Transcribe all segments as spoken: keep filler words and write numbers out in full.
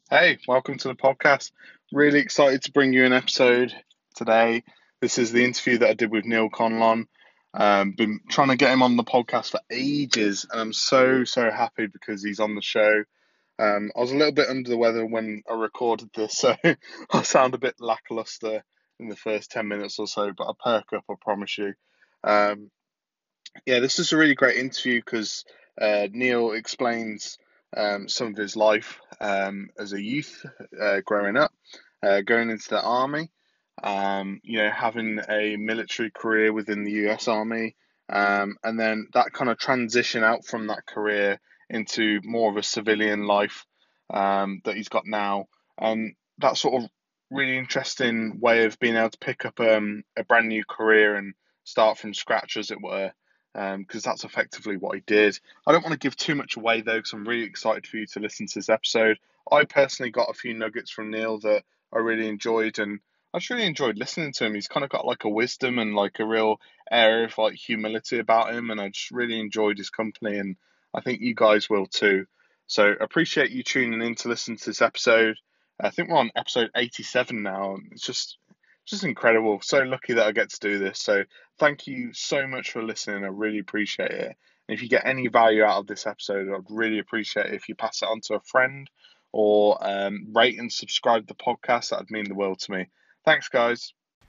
Hey, welcome to the podcast. Really excited to bring you an episode today. This is the interview that I did with Neil Conlon. Um, been trying to get him on the podcast for ages, and I'm so, so happy because he's on the show. Um, I was a little bit under the weather when I recorded this, so I sound a bit lackluster in the first ten minutes or so, but I'll perk up, I promise you. Um, yeah, this is a really great interview because uh, Neil explains um, some of his life um, as a youth uh, growing up, uh, going into the army, um, you know, having a military career within the U S Army, um, and then that kind of transition out from that career into more of a civilian life um, that he's got now. And that sort of really interesting way of being able to pick up um, a brand new career and start from scratch, as it were um, because that's effectively what he did. I don't want to give too much away though, because I'm really excited for you to listen to this episode. I personally got a few nuggets from Neil that I really enjoyed, and I just really enjoyed listening to him. He's kind of got like a wisdom and like a real air of like humility about him, and I just really enjoyed his company, and I think you guys will too. So appreciate you tuning in to listen to this episode. I think we're on episode eighty-seven now. It's just just incredible. So lucky that I get to do this. So thank you so much for listening. I really appreciate it. And if you get any value out of this episode, I'd really appreciate it if you pass it on to a friend or um, rate and subscribe to the podcast. That'd mean the world to me. Thanks, guys.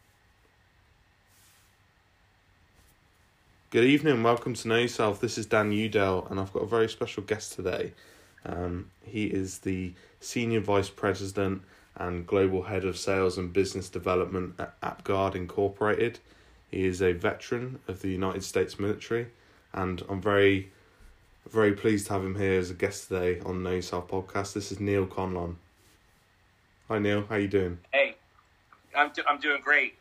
Good evening, welcome to Know Yourself. This is Dan Udell, and I've got a very special guest today. Um, he is the Senior Vice President and Global Head of Sales and Business Development at AppGuard Incorporated. He is a veteran of the United States military, and I'm very, very pleased to have him here as a guest today on Know Yourself podcast. This is Neil Conlon. Hi Neil, how you doing? Hey, I'm do- I'm doing great.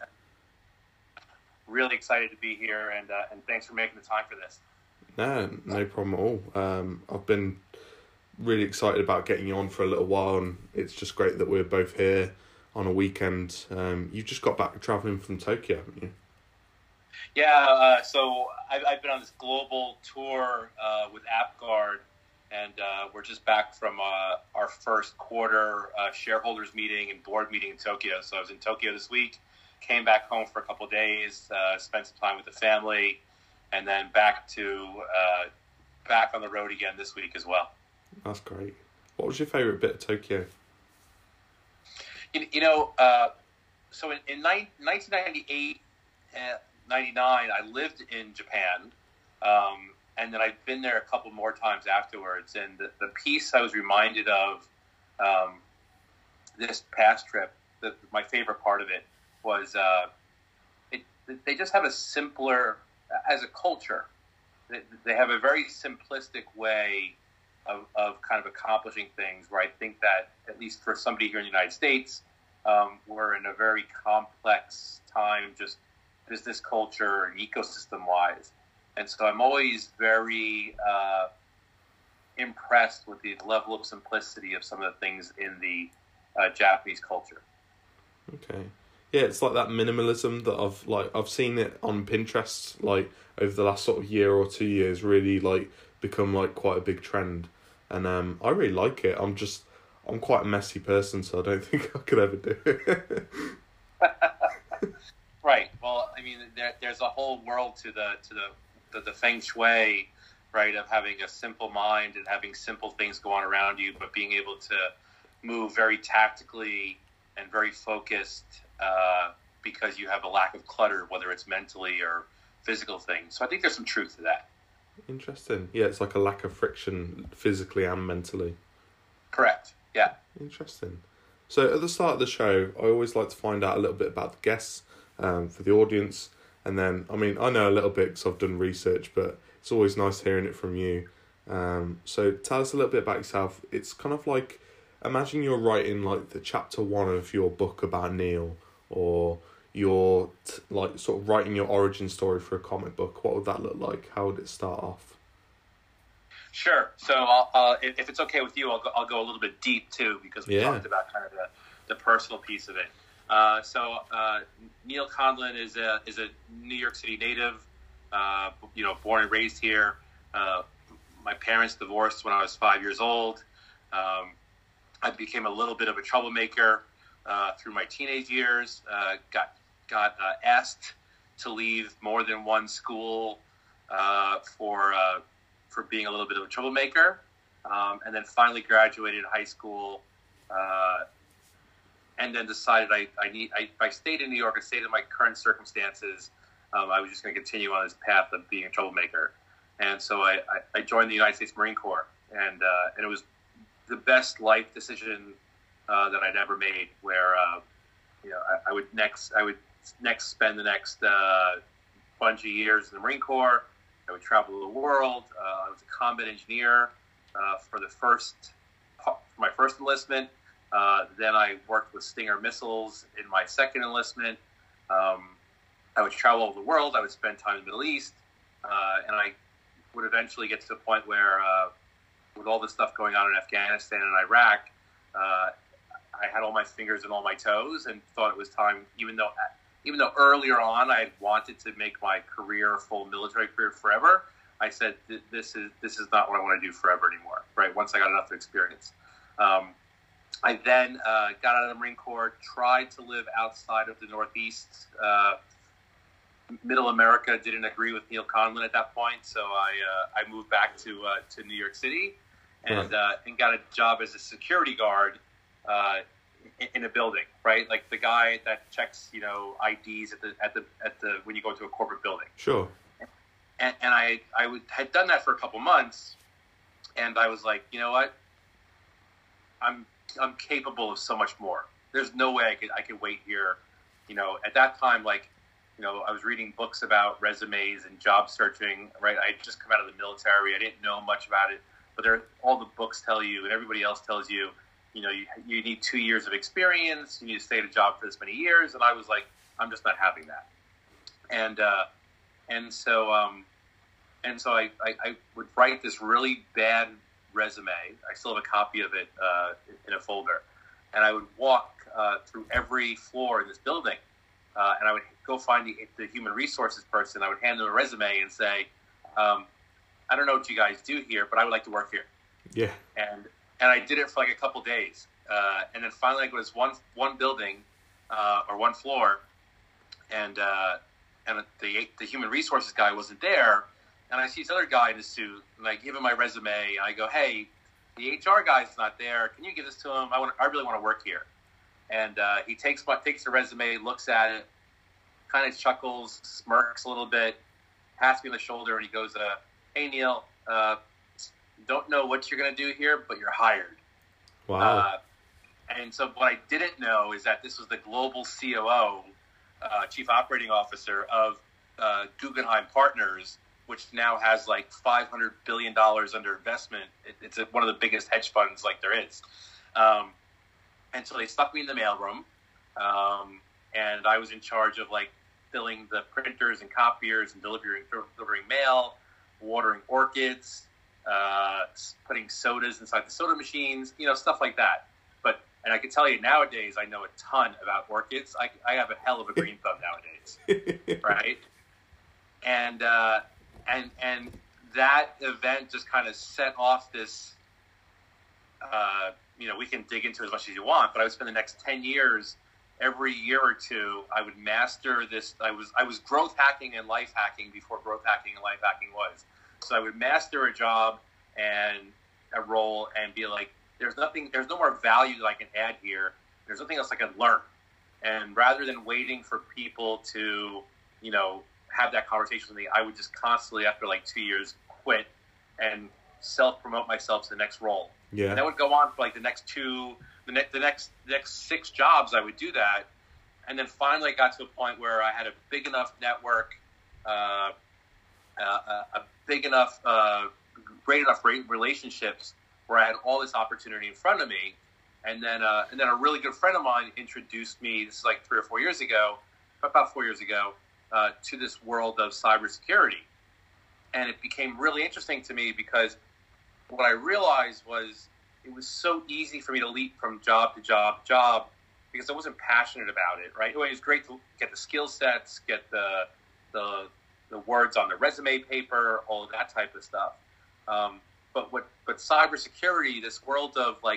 Really excited to be here, and uh, and thanks for making the time for this. No, no problem at all. Um, I've been really excited about getting you on for a little while, and it's just great that we're both here on a weekend. Um, you've just got back travelling from Tokyo, haven't you? Yeah, uh, so I've, I've been on this global tour uh, with AppGuard, and uh, we're just back from uh, our first quarter uh, shareholders meeting and board meeting in Tokyo. So I was in Tokyo this week, came back home for a couple of days, uh, spent some time with the family, and then back to uh, back on the road again this week as well. That's great. What was your favourite bit of Tokyo? You, you know, uh, so in, in nineteen ninety-eight, uh, ninety-nine, I lived in Japan, um, and then I've been there a couple more times afterwards. And the, the piece I was reminded of um, this past trip, the, my favorite part of it was uh, it, they just have a simpler, as a culture, they, they have a very simplistic way Of, of kind of accomplishing things, where I think that, at least for somebody here in the United States, um, we're in a very complex time, just business culture and ecosystem wise. And so I'm always very uh, impressed with the level of simplicity of some of the things in the uh, Japanese culture. Okay. Yeah, it's like that minimalism that I've like I've seen it on Pinterest like over the last sort of year or two years really like become like quite a big trend. And um I really like it. I'm just I'm quite a messy person, so I don't think I could ever do it. Right. Well, I mean, there, there's a whole world to the to the, the the feng shui, right? Of having a simple mind and having simple things go on around you, but being able to move very tactically and very focused uh, because you have a lack of clutter, whether it's mentally or physical things. So I think there's some truth to that. Interesting. Yeah, it's like a lack of friction physically and mentally. Correct. Yeah. Interesting. So at the start of the show, I always like to find out a little bit about the guests um, for the audience. And then, I mean, I know a little bit because I've done research, but it's always nice hearing it from you. Um, so tell us a little bit about yourself. It's kind of like, imagine you're writing like the chapter one of your book about Neil, or you're t- like sort of writing your origin story for a comic book. What would that look like? How would it start off? Sure. So I'll, uh, if, if it's okay with you, I'll go, I'll go a little bit deep too, because we Yeah. talked about kind of the, the personal piece of it. Uh, so uh, Neil Conlon is a is a New York City native. Uh, you know, born and raised here. Uh, my parents divorced when I was five years old. Um, I became a little bit of a troublemaker uh, through my teenage years. Uh, got got uh, asked to leave more than one school uh, for uh, for being a little bit of a troublemaker, um, and then finally graduated high school. Uh, and then decided I I need I, if I stayed in New York, I stayed in my current circumstances. Um, I was just going to continue on this path of being a troublemaker, and so I, I, I joined the United States Marine Corps, and uh, and it was the best life decision uh, that I'd ever made. Where uh, you know I, I would next I would next spend the next uh, bunch of years in the Marine Corps. I would travel the world. Uh, I was a combat engineer uh, for the first for my first enlistment. Uh, then I worked with Stinger missiles in my second enlistment. Um, I would travel all over the world. I would spend time in the Middle East. Uh, and I would eventually get to the point where, uh, with all the stuff going on in Afghanistan and Iraq, uh, I had all my fingers and all my toes and thought it was time, even though even though earlier on I had wanted to make my career a full military career forever, I said, this is this is not what I want to do forever anymore, right? Once I got enough experience. Um, I then uh, got out of the Marine Corps, tried to live outside of the Northeast. Uh, Middle America didn't agree with Neil Conlon at that point, so I uh, I moved back to uh, to New York City and Right. uh, and got a job as a security guard uh, in, in a building, right? Like the guy that checks, you know, I Ds at the at the at the when you go into a corporate building. Sure. And, and I I would, had done that for a couple months, and I was like, you know what, I'm I'm capable of so much more. There's no way I could I could wait here. You know, at that time, like, you know, I was reading books about resumes and job searching, right? I had just come out of the military. I didn't know much about it, but there, all the books tell you and everybody else tells you, you know, you, you need two years of experience. You need to stay at a job for this many years. And I was like, I'm just not having that. And, uh, and so, um, and so I, I, I would write this really bad resume. I still have a copy of it uh, in a folder, and I would walk uh, through every floor in this building, uh, and I would go find the, the human resources person. I would hand them a resume and say, um, "I don't know what you guys do here, but I would like to work here." Yeah. And and I did it for like a couple days, uh, and then finally, it was one one building uh, or one floor, and uh, and the the human resources guy wasn't there. And I see this other guy in a suit, and I give him my resume, and I go, "Hey, the H R guy's not there. Can you give this to him? I want, I really want to work here." And uh, he takes my takes the resume, looks at it, kind of chuckles, smirks a little bit, pats me on the shoulder, and he goes, uh, "Hey, Neil, uh, don't know what you're going to do here, but you're hired." Wow. Uh, and so what I didn't know is that this was the global C O O, uh, Chief Operating Officer of uh, Guggenheim Partners, which now has like five hundred billion dollars under investment. It, it's a, one of the biggest hedge funds like there is. Um, and so they stuck me in the mailroom, um, and I was in charge of like filling the printers and copiers and delivering, delivering mail, watering orchids, uh, putting sodas inside the soda machines, you know, stuff like that. But, and I can tell you nowadays, I know a ton about orchids. I, I have a hell of a green thumb nowadays, right? And, uh, And and that event just kind of set off this, uh, you know, we can dig into it as much as you want, but I would spend the next ten years, every year or two, I would master this. I was I was growth hacking and life hacking before growth hacking and life hacking was. So I would master a job and a role and be like, there's nothing, there's no more value that I can add here. There's nothing else I can learn. And rather than waiting for people to, you know, have that conversation with me, I would just constantly, after like two years, quit and self-promote myself to the next role. Yeah. And that would go on for like the next two, the, ne- the next the next six jobs. I would do that, and then finally I got to a point where I had a big enough network, uh, uh, a big enough, uh, great enough relationships where I had all this opportunity in front of me, and then uh, and then a really good friend of mine introduced me. This is like three or four years ago, about four years ago. Uh, to this world of cybersecurity. And it became really interesting to me because what I realized was it was so easy for me to leap from job to job to job because I wasn't passionate about it, right? It was great to get the skill sets, get the, the, the words on the resume paper, all of that type of stuff. Um, but what, but cybersecurity, this world of like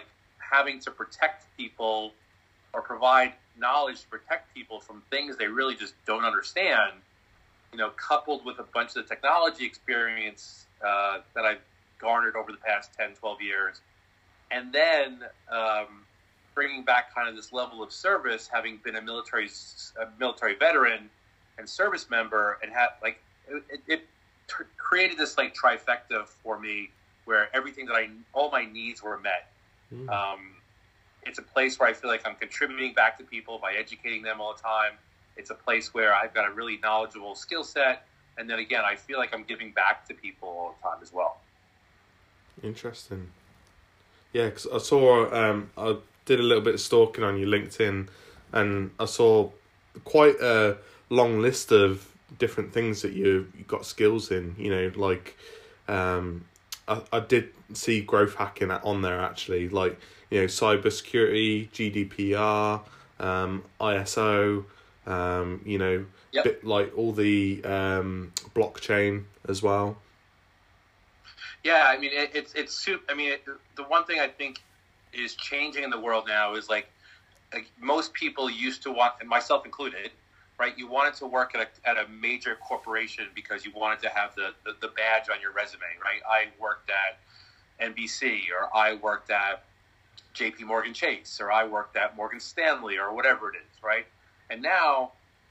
having to protect people or provide knowledge to protect people from things they really just don't understand, you know, coupled with a bunch of the technology experience uh, that I've garnered over the past ten, twelve years. And then um, bringing back kind of this level of service, having been a military a military veteran and service member, and have like it, it, it t- created this like trifecta for me, where everything that I all my needs were met. Mm. Um, it's a place where I feel like I'm contributing back to people by educating them all the time. It's a place where I've got a really knowledgeable skill set, and then again, I feel like I'm giving back to people all the time as well. Interesting. Yeah, because I saw, um, I did a little bit of stalking on your LinkedIn, and I saw quite a long list of different things that you you got skills in. You know, like um, I I did see growth hacking on there actually, like you know cybersecurity, G D P R, um, I S O, um, you know, yep. bit like all the um, blockchain as well. Yeah, I mean, it, it's it's soup. I mean, it, the one thing I think is changing in the world now is like, like most people used to want, and myself included, right? You wanted to work at a at a major corporation because you wanted to have the, the, the badge on your resume, right? I worked at N B C, or I worked at J P Morgan Chase, or I worked at Morgan Stanley, or whatever it is, right? And now,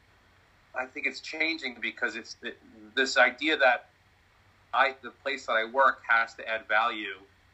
I think it's changing because it's the, this idea that I, the place that I work has to add value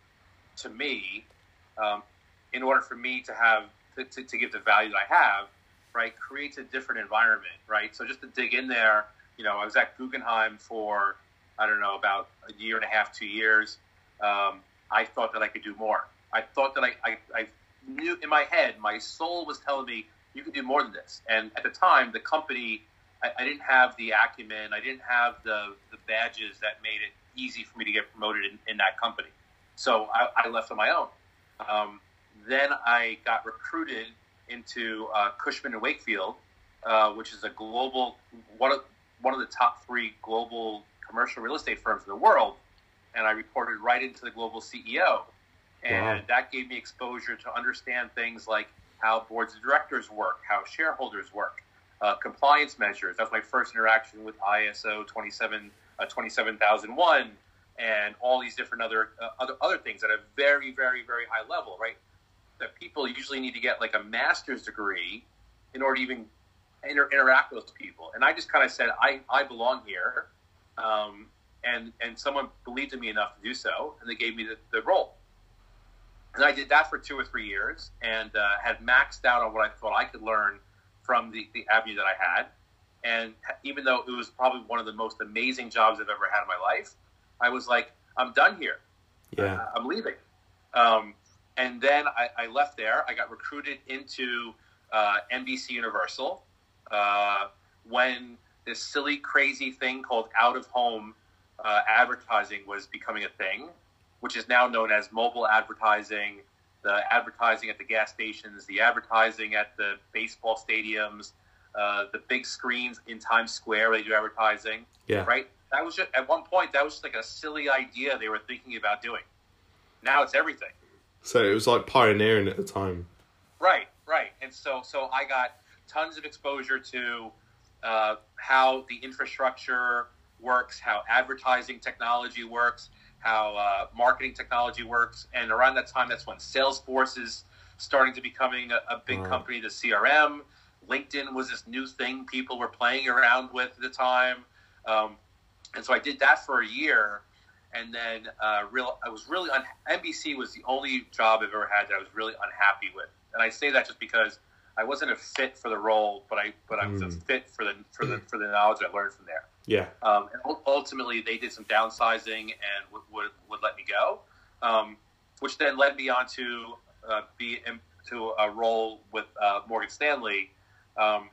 to me um, in order for me to have to, to, to give the value that I have, right, creates a different environment, right? So just to dig in there, you know, I was at Guggenheim for, I don't know, about a year and a half, two years. Um, I thought that I could do more. I thought that I, I, I knew in my head, my soul was telling me, you could do more than this. And at the time, the company, I, I didn't have the acumen, I didn't have the, the badges that made it easy for me to get promoted in, in that company. So I, I left on my own. Um, then I got recruited into uh, Cushman and Wakefield, uh, which is a global, one of, one of the top three global commercial real estate firms in the world. And I reported right into the global C E O. And wow. That gave me exposure to understand things like how boards of directors work, how shareholders work, uh, compliance measures. That was my first interaction with I S O twenty-seven, uh, twenty-seven thousand one, and all these different other, uh, other other things at a very, very, very high level, right? That people usually need to get like a master's degree in order to even inter- interact with those people. And I just kind of said, I, I belong here. Um, and, and someone believed in me enough to do so, and they gave me the, the role. And I did that for two or three years and uh, had maxed out on what I thought I could learn from the, the avenue that I had. And even though it was probably one of the most amazing jobs I've ever had in my life, I was like, I'm done here. Yeah, uh, I'm leaving. Um, and then I, I left there. I got recruited into uh, N B C Universal uh, when this silly, crazy thing called out-of-home uh, advertising was becoming a thing, which is now known as mobile advertising, the advertising at the gas stations, the advertising at the baseball stadiums, uh, the big screens in Times Square where they do advertising. Yeah. Right? That was just, at one point, that was just like a silly idea they were thinking about doing. Now it's everything. So it was like pioneering at the time. Right, right. And so, so I got tons of exposure to uh, how the infrastructure works, how advertising technology works, how uh, marketing technology works. And around that time, that's when Salesforce is starting to becoming a, a big wow. company, the C R M. LinkedIn was this new thing people were playing around with at the time. Um, and so I did that for a year. And then uh, real, I was really, un- N B C was the only job I've ever had that I was really unhappy with. And I say that just because I wasn't a fit for the role, but I but I was mm. a fit for the for the for the knowledge I learned from there. Yeah. Um, and ultimately, they did some downsizing and would would, would let me go, um, which then led me on to uh, be into a role with uh, Morgan Stanley. Um,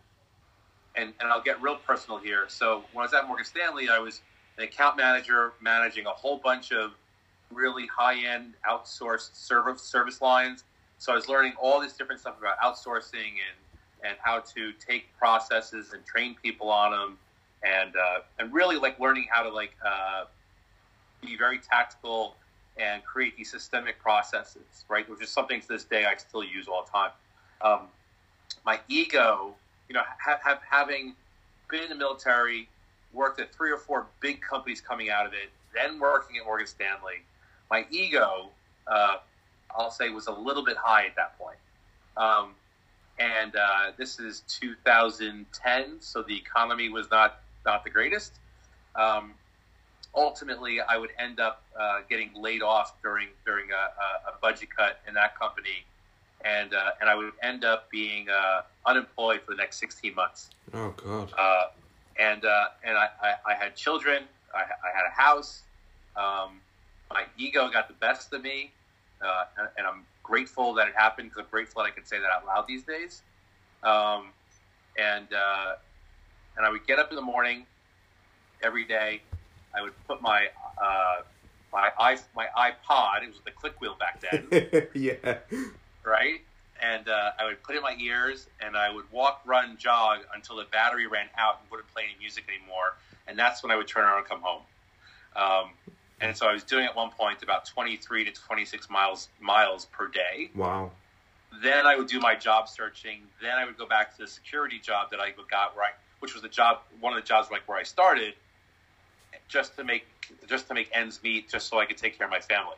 and and I'll get real personal here. So when I was at Morgan Stanley, I was an account manager managing a whole bunch of really high-end outsourced service service lines. So I was learning all this different stuff about outsourcing and, and how to take processes and train people on them, and uh, and really like learning how to like uh, be very tactical and create these systemic processes, right? Which is something to this day I still use all the time. Um, my ego, you know, have, have, having been in the military, worked at three or four big companies coming out of it, then working at Morgan Stanley, my ego, uh, I'll say, was a little bit high at that point. Um, and uh, this is two thousand ten, so the economy was not, not the greatest. Um, ultimately, I would end up uh, getting laid off during during a, a budget cut in that company, and uh, and I would end up being uh, unemployed for the next sixteen months. Oh God! Uh, and uh, and I, I, I had children. I, I had a house. Um, my ego got the best of me, uh, and, and I'm grateful that it happened because I'm grateful that I can say that out loud these days. Um, and uh, and I would get up in the morning every day. I would put my uh, my i my iPod. It was the click wheel back then. Yeah. Right. And uh, I would put it in my ears, and I would walk, run, jog until the battery ran out and wouldn't play any music anymore. And that's when I would turn around and come home. Um, and so I was doing at one point about twenty-three to twenty-six miles miles per day. Wow. Then I would do my job searching. Then I would go back to the security job that I got, where I, which was the job, one of the jobs like where I started, just to make just to make ends meet, just so I could take care of my family.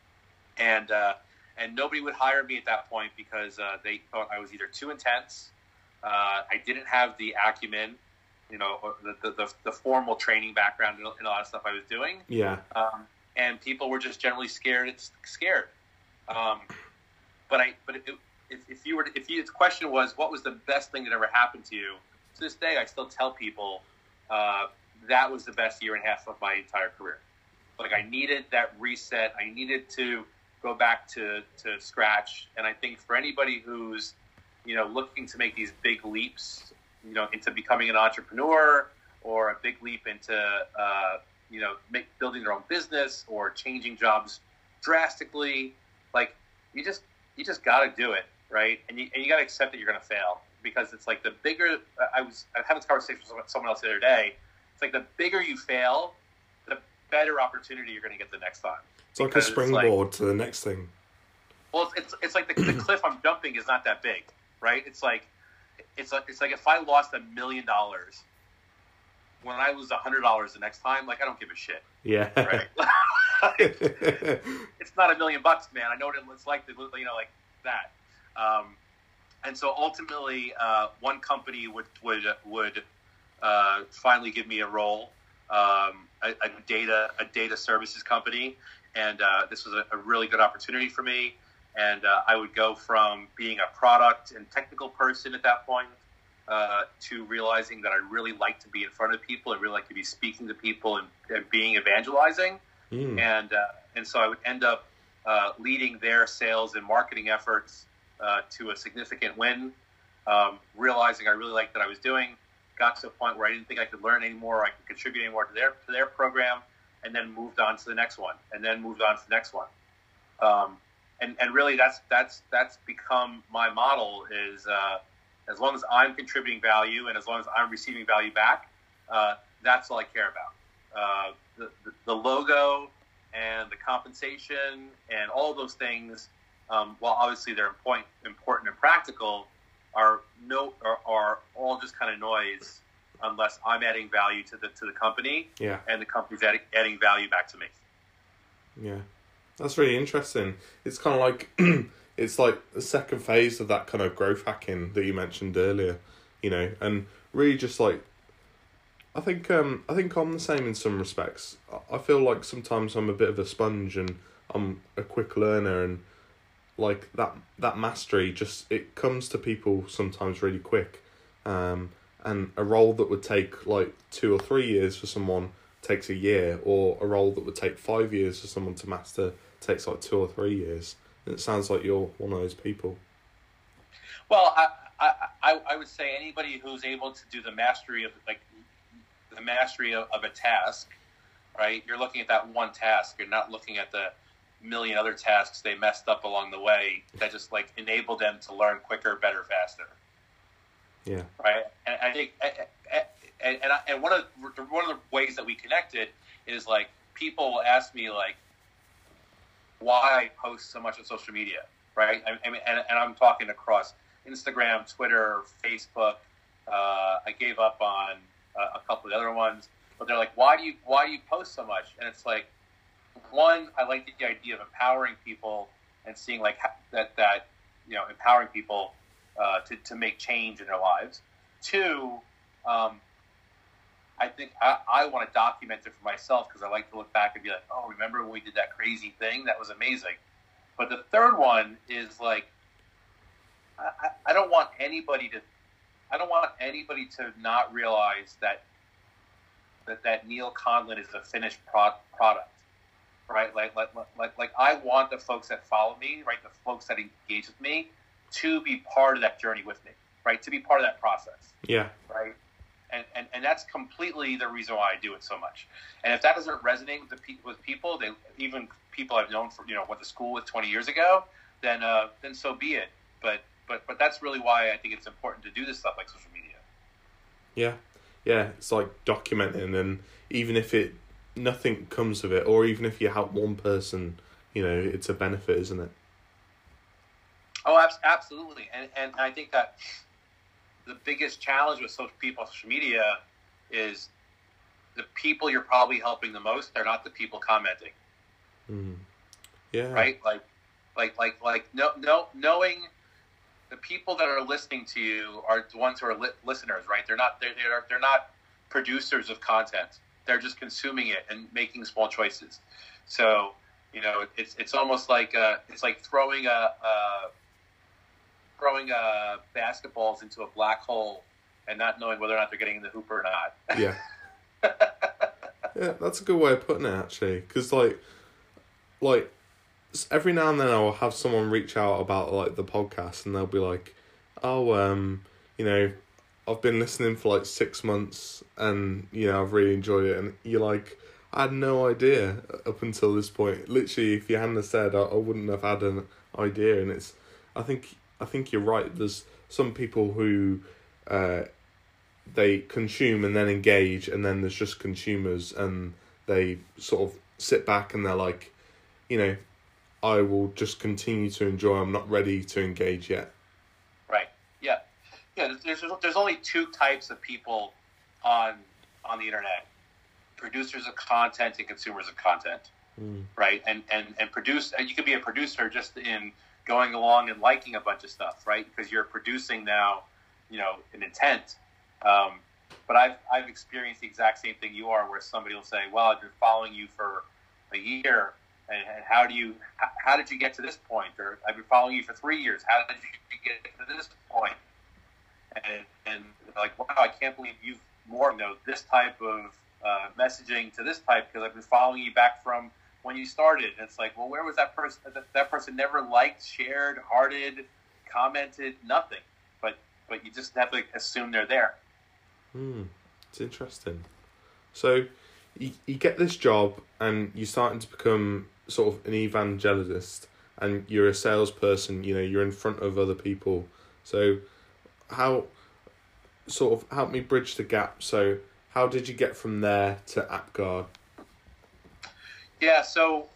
And uh, and nobody would hire me at that point because uh, they thought I was either too intense, uh, I didn't have the acumen, you know, or the, the the formal training background and a lot of stuff I was doing. Yeah. Um, and people were just generally scared. It's scared. Um, but I but it, if, if you were to, if you, the question was what was the best thing that ever happened to you, to this day I still tell people uh, that was the best year and a half of my entire career. Like I needed that reset. I needed to go back to, to scratch. And I think for anybody who's, you know, looking to make these big leaps, you know, into becoming an entrepreneur or a big leap into, uh, you know, make, building their own business or changing jobs drastically, like you just, you just got to do it. Right. And you, and you got to accept that you're going to fail, because it's like the bigger I was, I was having this conversation with someone else the other day. It's like the bigger you fail, the better opportunity you're going to get the next time. It's like a springboard like, to the next thing. Well, it's it's like the, the cliff I'm jumping is not that big, right? It's like it's like it's like if I lost a million dollars, when I lose a hundred dollars the next time, like I don't give a shit. Yeah. Right. Like, it's not a million bucks, man. I know what it's like to, you know, like that. Um, and so ultimately, uh, one company would would would uh, finally give me a role, um, a, a data a data services company. And uh, this was a, a really good opportunity for me. And uh, I would go from being a product and technical person at that point uh, to realizing that I really like to be in front of people. I really like to be speaking to people and, and being evangelizing. Mm. And uh, and so I would end up uh, leading their sales and marketing efforts uh, to a significant win, um, realizing I really liked what I was doing, got to a point where I didn't think I could learn anymore, I could contribute anymore to their to their program, and then moved on to the next one, and then moved on to the next one. Um, and, and really that's, that's, that's become my model is, uh, as long as I'm contributing value and as long as I'm receiving value back, uh, that's all I care about. Uh, the, the, the logo and the compensation and all of those things, um, while obviously they're important, important and practical, are no, are, are all just kind of noise, unless I'm adding value to the to the company, yeah, and the company's adding, adding value back to me. Yeah, that's really interesting. It's kind of like it's like the second phase of that kind of growth hacking that you mentioned earlier, you know, and really just like I think um I think I'm the same in some respects. I feel like sometimes I'm a bit of a sponge and I'm a quick learner, and like that that mastery just it comes to people sometimes really quick. Um, And a role that would take like two or three years for someone takes a year, or a role that would take five years for someone to master takes like two or three years. And it sounds like you're one of those people. Well, I I I would say anybody who's able to do the mastery of like the mastery of, of a task, right? You're looking at that one task. You're not looking at the million other tasks they messed up along the way that just like enable them to learn quicker, better, faster. Yeah. Right. And I think, and and, I, and one of the, one of the ways that we connected is like people will ask me like, why I post so much on social media, right? I, I mean, and, and I'm talking across Instagram, Twitter, Facebook. Uh, I gave up on uh, a couple of the other ones, but they're like, why do you why do you post so much? And it's like, one, I like the idea of empowering people and seeing like that that you know empowering people uh, to to make change in their lives. Two, um, I think I, I want to document it for myself because I like to look back and be like, oh, remember when we did that crazy thing? That was amazing. But the third one is like, I, I don't want anybody to, I don't want anybody to not realize that that, that Neil Conlon is a finished pro- product, right? Like, like, like, like, I want the folks that follow me, right, the folks that engage with me, to be part of that journey with me, right, to be part of that process. Yeah. Right. And, and, and that's completely the reason why I do it so much. And if that doesn't resonate with the pe- with people, they, even people I've known for, you know, went to school with twenty years ago, then uh, then so be it. But but but that's really why I think it's important to do this stuff like social media. Yeah, yeah, it's like documenting, and even if it nothing comes of it, or even if you help one person, you know, it's a benefit, isn't it? Oh, absolutely. And and I think that the biggest challenge with social people on social media is the people you're probably helping the most, they're not the people commenting. Mm. Yeah. Right? Like, like, like, like, no, no, knowing the people that are listening to you are the ones who are li- listeners, right? They're not, they're, they're, they're not producers of content. They're just consuming it and making small choices. So, you know, it's, it's almost like, uh, it's like throwing a, a throwing uh, basketballs into a black hole and not knowing whether or not they're getting in the hoop or not. Yeah. Yeah, that's a good way of putting it, actually. Because, like, like, every now and then I'll have someone reach out about, like, the podcast, and they'll be like, oh, um, you know, I've been listening for, like, six months, and, you know, I've really enjoyed it. And you're like, I had no idea up until this point. Literally, if you hadn't have said, I, I wouldn't have had an idea. And it's, I think... I think you're right. There's some people who uh, they consume and then engage, and then there's just consumers, and they sort of sit back and they're like, you know, I will just continue to enjoy. I'm not ready to engage yet. Right. Yeah. Yeah. There's there's only two types of people on on the internet: producers of content and consumers of content. Mm. Right. And and and produce. You could be a producer just in going along and liking a bunch of stuff, right? Because you're producing now, you know, an intent. Um, but I've I've experienced the exact same thing you are, where somebody will say, "Well, I've been following you for a year, and, and how do you how, how did you get to this point?" Or "I've been following you for three years. How did you get to this point?" And and they're like, "Wow, I can't believe you've more you know this type of uh, messaging to this type because I've been following you back from when you started." And it's like, well, where was that person? That, that person never liked, shared, hearted, commented, nothing. But but you just have to assume they're there. Hmm, it's interesting. So you, you get this job and you're starting to become sort of an evangelist, and you're a salesperson. You know, you're in front of other people. So how sort of help me bridge the gap. So how did you get from there to AppGuard? Yeah, so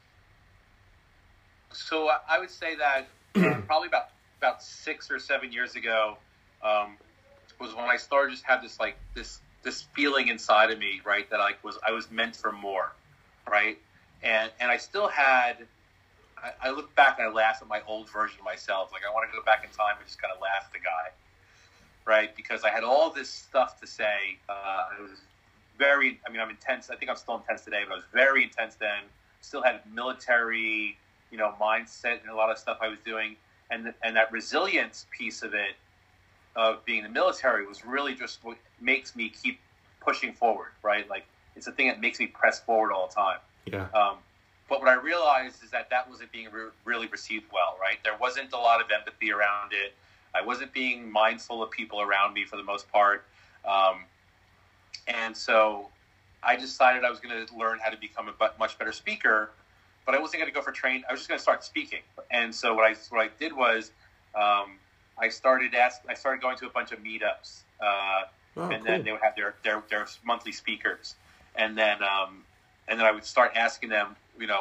so I would say that uh, probably about about six or seven years ago um, was when I started just had this like this this feeling inside of me, right, that I was I was meant for more, right, and and I still had. I, I look back and I laugh at my old version of myself. Like I want to go back in time and just kind of laugh at the guy, right, because I had all this stuff to say. Uh, it was very, I mean, I'm intense. I think I'm still intense today, but I was very intense then. Still had military, you know, mindset and a lot of stuff I was doing. And and that resilience piece of it, of being in the military, was really just what makes me keep pushing forward, right? Like, it's the thing that makes me press forward all the time. Yeah. Um, but what I realized is that that wasn't being re- really received well, right? There wasn't a lot of empathy around it. I wasn't being mindful of people around me for the most part. Um, And so I decided I was going to learn how to become a much better speaker, but I wasn't going to go for train. I was just going to start speaking. And so what I what I did was um, I started ask, I started going to a bunch of meetups, uh, oh, and cool. then they would have their, their, their monthly speakers, and then um, and then I would start asking them, you know,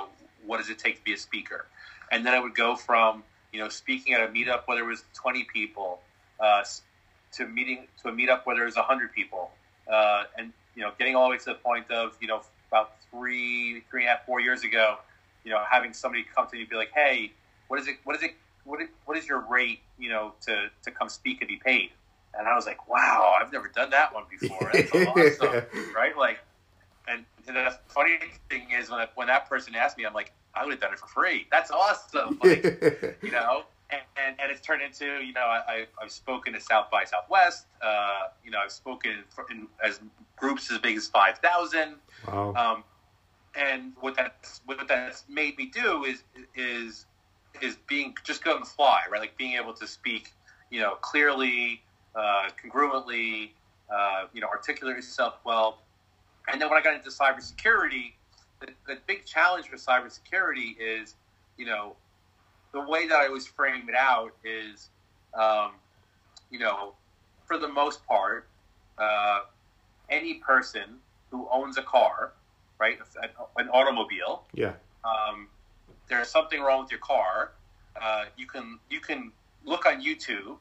what does it take to be a speaker? And then I would go from, you know, speaking at a meetup where there was twenty people, uh, to meeting to a meetup where there was one hundred people, uh, and you know, getting all the way to the point of, you know, about three, three and a half, four years ago, you know, having somebody come to me and be like, hey, what is it, what is it, what is, what is your rate, you know, to, to come speak and be paid? And I was like, wow, I've never done that one before. That's awesome, right? Like, and, and the funny thing is when I, when that person asked me, I'm like, I would have done it for free. That's awesome, like, you know. And, and, and it's turned into, you know, I, I've spoken at South by Southwest. Uh, you know, I've spoken in, in as groups as big as five thousand. Wow. Um, and what that's what that's made me do is is is being just go on the fly, right? Like being able to speak, you know, clearly, uh, congruently, uh, you know, articulate yourself well. And then when I got into cybersecurity, the, the big challenge for cybersecurity is, you know, the way that I always frame it out is, um, you know, for the most part, uh, any person who owns a car, right, an automobile, yeah, um, there's something wrong with your car. Uh, you can you can look on YouTube,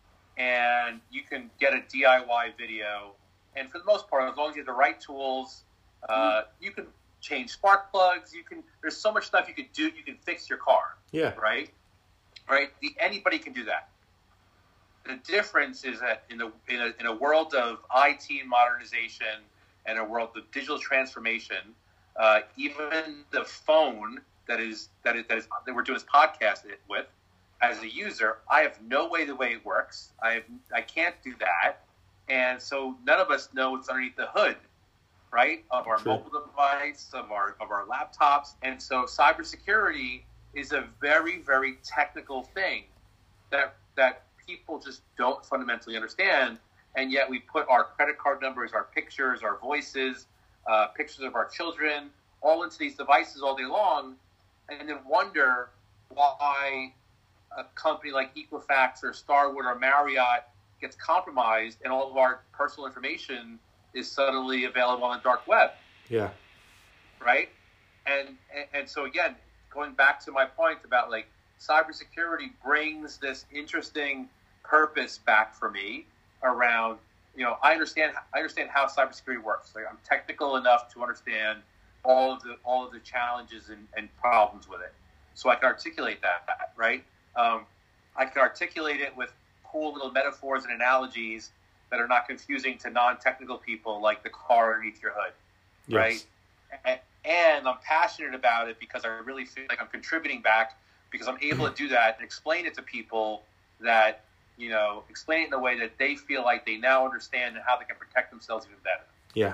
and you can get a D I Y video. And for the most part, as long as you have the right tools, uh, you can change spark plugs. You can. There's so much stuff you can do. You can fix your car. Yeah. Right. Right. The, anybody can do that. The difference is that in the in a, in a world of I T modernization and a world of digital transformation, uh, even the phone that is that is that is that we're doing this podcast with, as a user, I have no way the way it works. I have, I can't do that, and so none of us know what's underneath the hood, right, of our True. mobile device, of our of our laptops, and so cybersecurity is a very very technical thing that that people just don't fundamentally understand, and yet we put our credit card numbers, our pictures, our voices, uh, pictures of our children, all into these devices all day long, and then wonder why a company like Equifax or Starwood or Marriott gets compromised and all of our personal information is suddenly available on the dark web. Yeah. Right? And, and and so again, going back to my point about like cybersecurity brings this interesting purpose back for me around, you know, I understand I understand how cybersecurity works. Like I'm technical enough to understand all of the all of the challenges and, and problems with it. So I can articulate that, right? Um, I can articulate it with cool little metaphors and analogies that are not confusing to non-technical people, like the car underneath your hood, Yes. right? And, and I'm passionate about it because I really feel like I'm contributing back because I'm able to do that and explain it to people that, you know, explain it in a way that they feel like they now understand and how they can protect themselves even better. Yeah.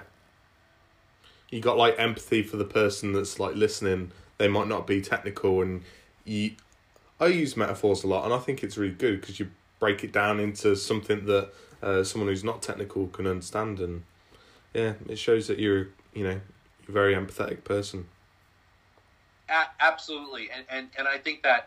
You got like empathy for the person that's like listening. They might not be technical, and you. I use metaphors a lot, and I think it's really good because you break it down into something that uh, someone who's not technical can understand, and yeah, it shows that you're, you know, you're a very empathetic person. A- absolutely, and, and and I think that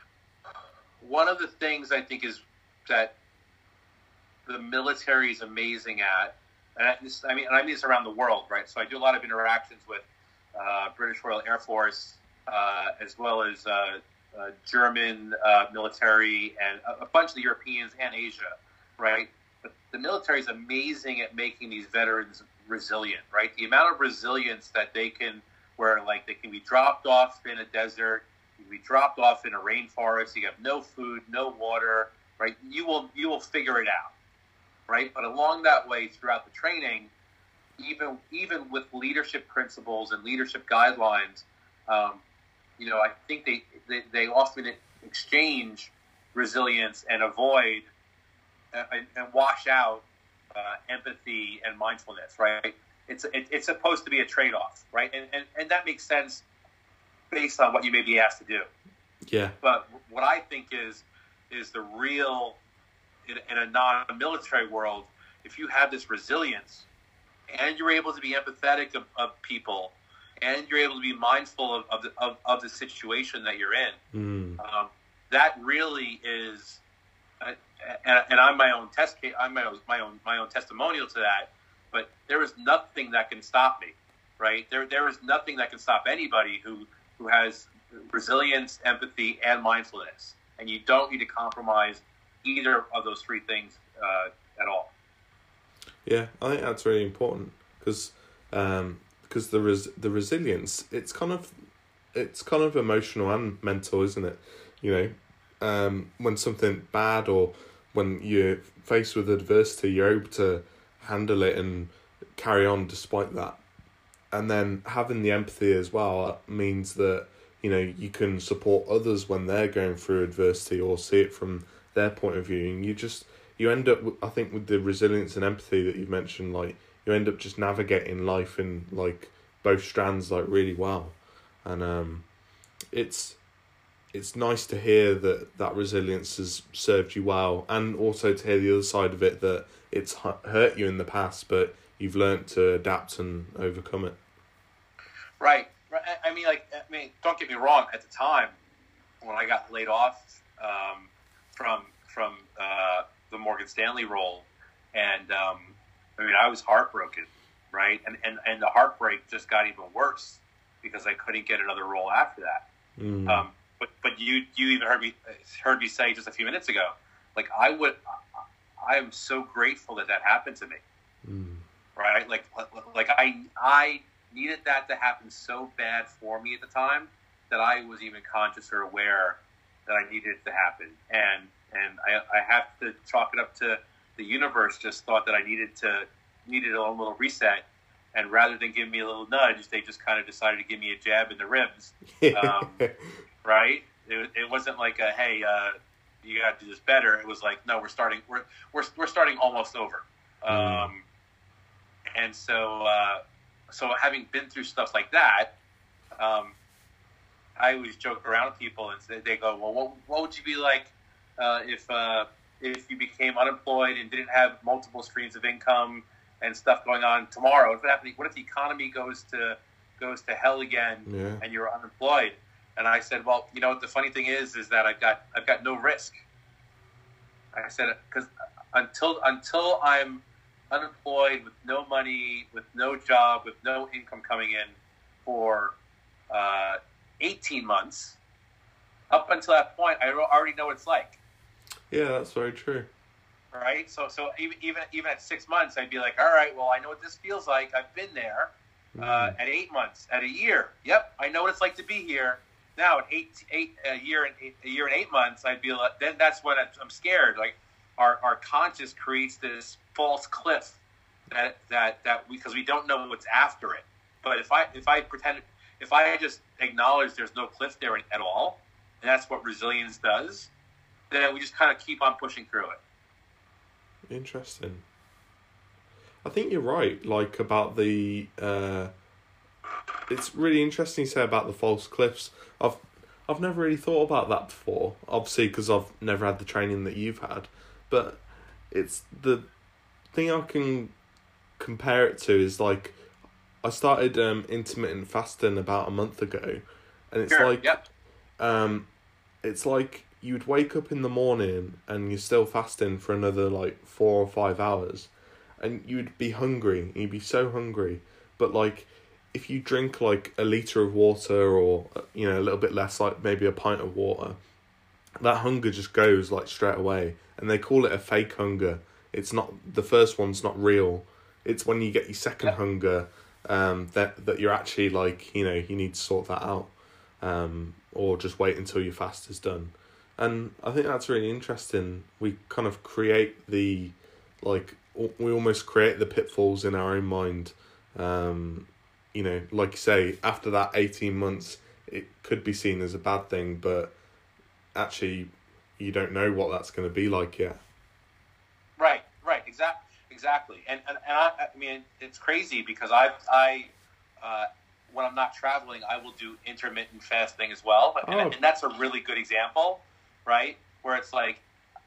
one of the things I think is that the military is amazing at, and I, this, I mean, and I mean this around the world, right? So I do a lot of interactions with uh, British Royal Air Force, uh, as well as uh, uh, German uh, military, and a, a bunch of the Europeans and Asia, right? But the military is amazing at making these veterans resilient, right? The amount of resilience that they can, where like they can be dropped off in a desert, you can be dropped off in a rainforest, you have no food, no water, right? You will you will figure it out, right? But along that way, throughout the training, even even with leadership principles and leadership guidelines, um, you know, I think they, they, they often exchange resilience and avoid and, and wash out uh, empathy and mindfulness, right? It's it, it's supposed to be a trade-off, right? And, and and that makes sense based on what you may be asked to do. Yeah. But what I think is is the real, in, in a non-military world, if you have this resilience and you're able to be empathetic of, of people and you're able to be mindful of, of, the, of, of the situation that you're in, Mm. um, that really is, uh, and, and I'm my own test case, I'm my own, my own my own testimonial to that. But there is nothing that can stop me, right? There there is nothing that can stop anybody who who has resilience, empathy, and mindfulness, and you don't need to compromise either of those three things uh, at all. Yeah, I think that's really important because um, because the res- the resilience, it's kind of it's kind of emotional and mental, isn't it? You know, um, when something bad or when you're faced with adversity, you're able to handle it and carry on despite that. And then having the empathy as well means that, you know, you can support others when they're going through adversity or see it from their point of view. And you just, you end up, I think, with the resilience and empathy that you've mentioned, like, you end up just navigating life in, like, both strands, like, really well. And um, it's it's nice to hear that that resilience has served you well, and also to hear the other side of it, that it's hurt you in the past, but you've learnt to adapt and overcome it. Right. I mean, like, I mean, don't get me wrong. At the time, when I got laid off um, from from uh, the Morgan Stanley role, and um, I mean, I was heartbroken, right? And, and and the heartbreak just got even worse because I couldn't get another role after that. Mm. Um, but but you you even heard me heard me say just a few minutes ago, like I would, I am so grateful that that happened to me, mm. right? Like like I I. needed that to happen so bad for me at the time that I was even conscious or aware that I needed it to happen. And and I, I have to chalk it up to the universe just thought that I needed to needed a little reset. And rather than give me a little nudge, they just kind of decided to give me a jab in the ribs. Um, right? It, it wasn't like a, hey, uh, you got to do this better. It was like, no, we're starting, we're, we're, we're starting almost over. Mm. Um, and so, uh, So having been through stuff like that, um, I always joke around with people and they go, well, what, what would you be like uh, if uh, if you became unemployed and didn't have multiple streams of income and stuff going on tomorrow? What if, happened, what if the economy goes to goes to hell again yeah. and you're unemployed? And I said, well, you know what the funny thing is, is that I've got I've got no risk. I said, because until until I'm unemployed with no money, with no job, with no income coming in for uh, eighteen months. Up until that point, I already know what it's like. Yeah, that's very true. Right? So so even even even at six months, I'd be like, all right, well, I know what this feels like. I've been there. Mm. Uh, at eight months, at a year, yep, I know what it's like to be here. Now at eight, eight a year and eight, a year and eight months, I'd be like, then that's when I'm scared. Like our our conscious creates this false cliff that that that we, because we don't know what's after it. But if I if I pretend if I just acknowledge there's no cliff there at all, and that's what resilience does, then we just kind of keep on pushing through it. Interesting. I think you're right. Like about the, uh, it's really interesting to say about the false cliffs. I've I've never really thought about that before. Obviously, because I've never had the training that you've had, but it's the thing I can compare it to is like I started um, intermittent fasting about a month ago, and it's Sure, like yep. um, it's like you'd wake up in the morning and you're still fasting for another like four or five hours, and you'd be hungry, and you'd be so hungry, but like if you drink like a litre of water or, you know, a little bit less, like maybe a pint of water, that hunger just goes like straight away. And they call it a fake hunger. It's not, the first one's not real. It's when you get your second Yep. hunger um, that, that you're actually like, you know, you need to sort that out um, or just wait until your fast is done. And I think that's really interesting. We kind of create the, like, we almost create the pitfalls in our own mind. Um, you know, like you say, after that eighteen months, it could be seen as a bad thing, but actually, you don't know what that's going to be like yet. Right, right, exactly, exactly. And and, and I, I mean, it's crazy because I I uh, when I'm not traveling, I will do intermittent fasting as well, and, Oh. and that's a really good example, right? Where it's like,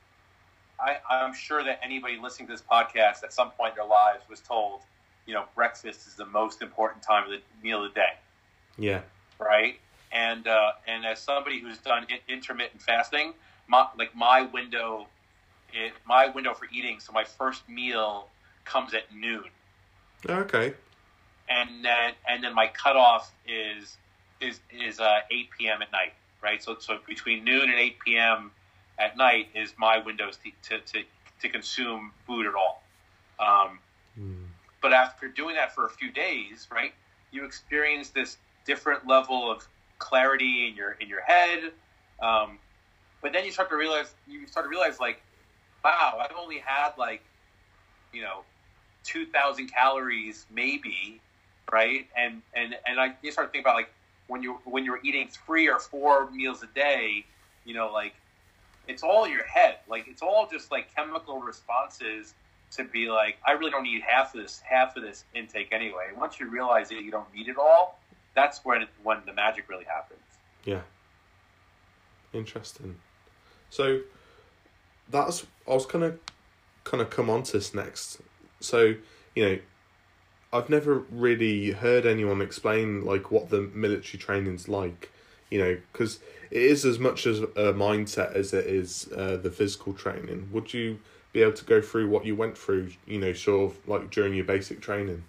I I'm sure that anybody listening to this podcast at some point in their lives was told, you know, breakfast is the most important time of the meal of the day. Yeah. Right. And, uh, and as somebody who's done in- intermittent fasting, my, like my window, it, my window for eating. So my first meal comes at noon. Okay. And then, and then my cutoff is is is uh, eight p.m. at night, right? So so between noon and eight p.m. at night is my windows to to, to consume food at all. Um, mm. But after doing that for a few days, right, you experience this different level of clarity in your in your head. Um, but then you start to realize you start to realize like, wow, I've only had like, you know, two thousand calories maybe, right? And and and I you start to think about like when you when you're eating three or four meals a day, you know, like it's all in your head. Like it's all just like chemical responses to be like, I really don't need half of this half of this intake anyway. Once you realize that you don't need it all, that's when it, when the magic really happens. Yeah. Interesting. So that's I was gonna kind of come on to this next. So, you know, I've never really heard anyone explain like what the military training's like, you know, because it is as much as a mindset as it is uh, the physical training. Would you be able to go through what you went through, you know, sort of like during your basic training?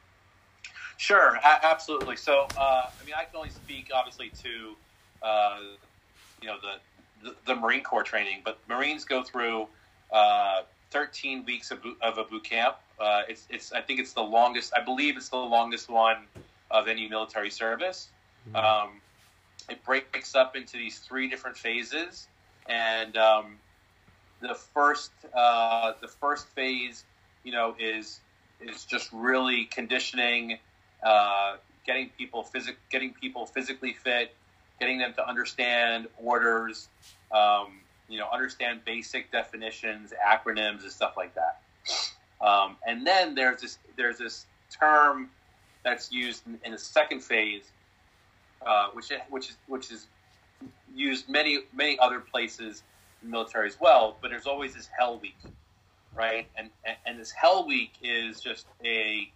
Sure, a- absolutely. So, uh, I mean, I can only speak obviously to, uh, you know, the, the the Marine Corps training, but Marines go through uh, thirteen weeks of, of a boot camp. Uh, it's it's I think it's the longest. I believe it's the longest one of any military service. Mm-hmm. Um, it breaks up into these three different phases, and um, the first uh, the first phase, you know, is is just really conditioning, uh, getting people physic getting people physically fit, getting them to understand orders, um, you know, understand basic definitions, acronyms, and stuff like that. Um, and then there's this there's this term that's used in, in the second phase, uh, which which is which is used many many other places in the military as well. But there's always this Hell Week, right? And and, and this Hell Week is just a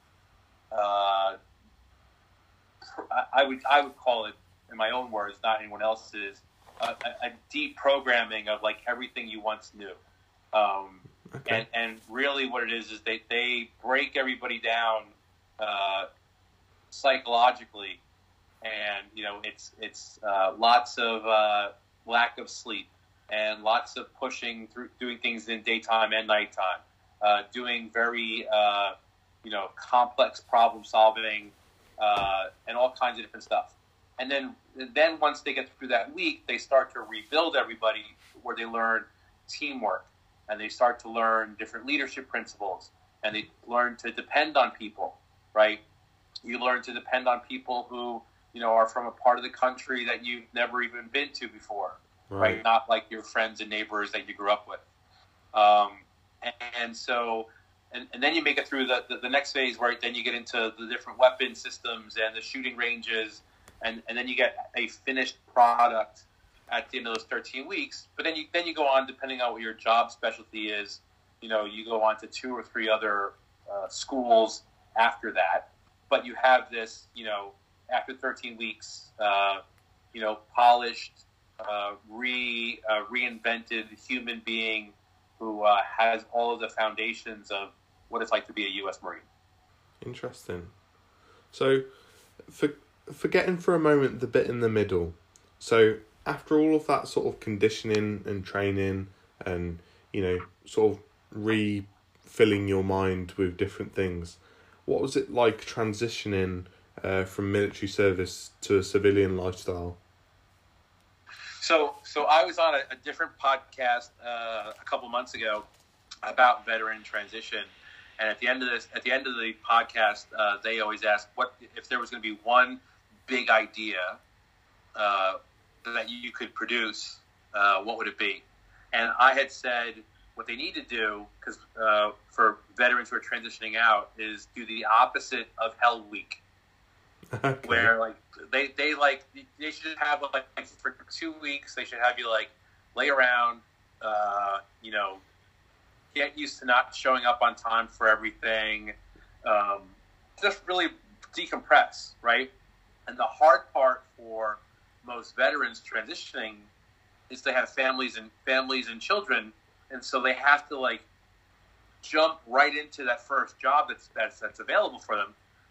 uh, I would I would call it, in my own words, not anyone else's, a, a deprogramming of like everything you once knew. Um, okay. And and really, what it is is they they break everybody down uh, psychologically, and you know it's it's uh, lots of uh, lack of sleep and lots of pushing through doing things in daytime and nighttime, uh, doing very uh, you know complex problem solving, uh, and all kinds of different stuff. And then then once they get through that week, they start to rebuild everybody, where they learn teamwork, and they start to learn different leadership principles, and they learn to depend on people, right? You learn to depend on people who, you know, are from a part of the country that you've never even been to before, right? right? Not like your friends and neighbors that you grew up with. Um, and, and so, and, and then you make it through the, the, the next phase, where then you get into the different weapon systems and the shooting ranges, and, and then you get a finished product at the end of those thirteen weeks. But then you then you go on, depending on what your job specialty is, you know, you go on to two or three other uh, schools after that. But you have this, you know, after thirteen weeks, uh, you know, polished, uh, re uh, reinvented human being who uh, has all of the foundations of what it's like to be a U S Marine. Interesting. So, for forgetting for a moment the bit in the middle. So after all of that sort of conditioning and training and, you know, sort of refilling your mind with different things, what was it like transitioning uh, from military service to a civilian lifestyle? So, so I was on a, a different podcast uh, a couple months ago about veteran transition, and at the end of this, at the end of the podcast, uh, they always ask, what if there was going to be one big idea uh, that you could produce, uh, what would it be? And I had said what they need to do, because uh, for veterans who are transitioning out, is do the opposite of Hell Week, okay. Where like they, they like they should have like for two weeks they should have you like lay around, uh, you know, get used to not showing up on time for everything, um, just really decompress, right? And the hard part for most veterans transitioning is they have families and families and children, and so they have to like jump right into that first job that's that's that's available for them.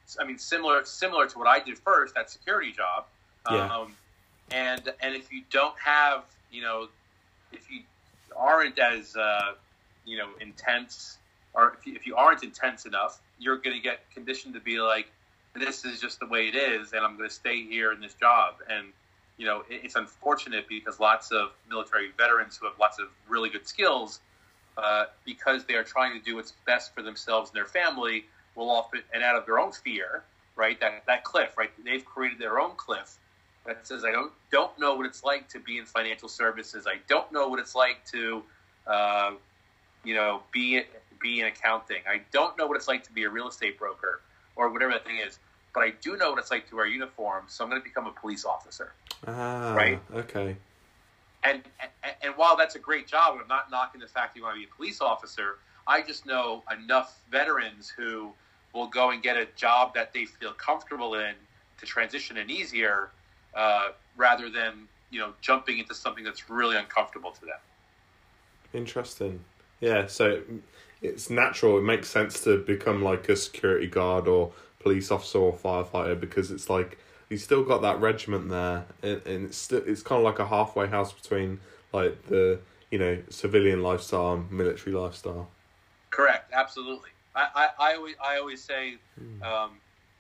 I mean, similar similar to what I did first, that security job. Yeah. Um, and and if you don't have, you know, if you aren't as uh, you know intense, or if you, if you aren't intense enough, you're going to get conditioned to be like, this is just the way it is, and I'm going to stay here in this job. And you know, it, it's unfortunate because lots of military veterans who have lots of really good skills, uh, because they are trying to do what's best for themselves and their family, will often, and out of their own fear, right? That that cliff, right? They've created their own cliff that says, I don't don't know what it's like to be in financial services. I don't know what it's like to, uh, you know, be be in accounting. I don't know what it's like to be a real estate broker or whatever that thing is. But I do know what it's like to wear a uniform, so I'm going to become a police officer. Ah, right? Okay. And, and and while that's a great job, and I'm not knocking the fact that you want to be a police officer, I just know enough veterans who will go and get a job that they feel comfortable in to transition in easier, uh, rather than, you know, jumping into something that's really uncomfortable to them. Interesting. Yeah, so it's natural. It makes sense to become like a security guard or police officer or firefighter, because it's like you still got that regiment there, and, and it's still, it's kind of like a halfway house between like the, you know, civilian lifestyle and military lifestyle. Correct. Absolutely. I, I, I always I always say Mm. um,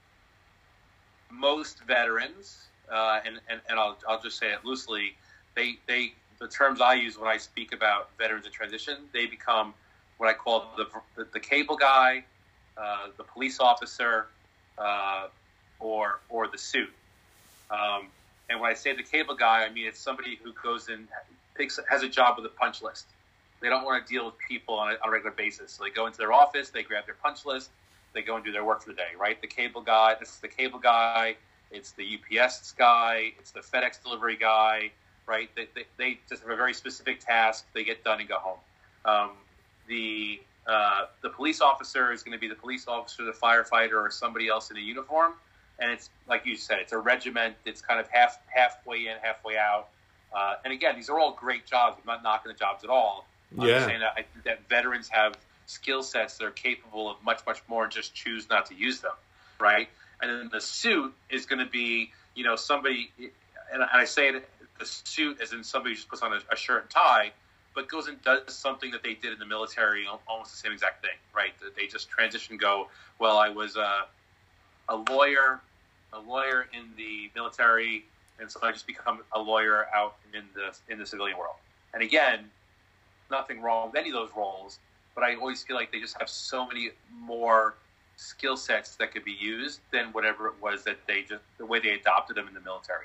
most veterans, uh, and, and, and I'll I'll just say it loosely, they they the terms I use when I speak about veterans in transition, they become what I call the the, the cable guy, uh, the police officer, uh, or or the suit. Um, and when I say the cable guy, I mean it's somebody who goes in, takes, has a job with a punch list. They don't want to deal with people on a, on a regular basis. So they go into their office, they grab their punch list, they go and do their work for the day, right? The cable guy, this is the cable guy, it's the U P S guy, it's the FedEx delivery guy, right? They, they, they just have a very specific task, they get done and go home. Um, the uh, the police officer is going to be the police officer, the firefighter, or somebody else in a uniform. And it's, like you said, it's a regiment. It's kind of half halfway in, halfway out. Uh, and again, these are all great jobs. I'm not knocking the jobs at all. I'm Yeah. just saying that I think that veterans have skill sets that are capable of much, much more, and just choose not to use them, right? And then the suit is going to be, you know, somebody, and I say it, the suit as in somebody who just puts on a, a shirt and tie, but goes and does something that they did in the military, almost the same exact thing, right? They just transition and go, well, I was a, a lawyer, a lawyer in the military, and so I just become a lawyer out in the in the civilian world. And again, nothing wrong with any of those roles, but I always feel like they just have so many more skill sets that could be used than whatever it was that they just, the way they adopted them in the military.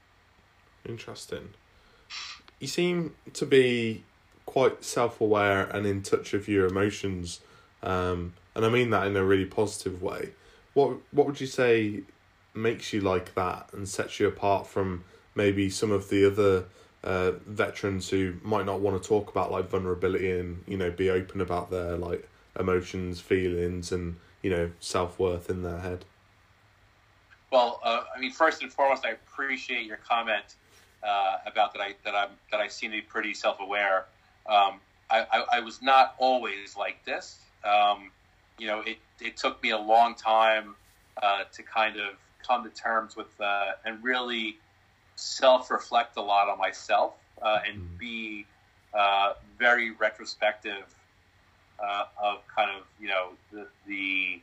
Interesting. You seem to be quite self-aware and in touch with your emotions, um, and I mean that in a really positive way. What what would you say makes you like that and sets you apart from maybe some of the other uh, veterans who might not want to talk about like vulnerability and, you know, be open about their like emotions, feelings, and, you know, self-worth in their head? Well, uh, I mean, first and foremost, I appreciate your comment uh, about that. I that I that I seem to be pretty self-aware. Um, I, I, I was not always like this. Um, you know, it it took me a long time uh, to kind of come to terms with uh, and really self-reflect a lot on myself uh, and Mm. be uh, very retrospective uh, of kind of, you know, the the,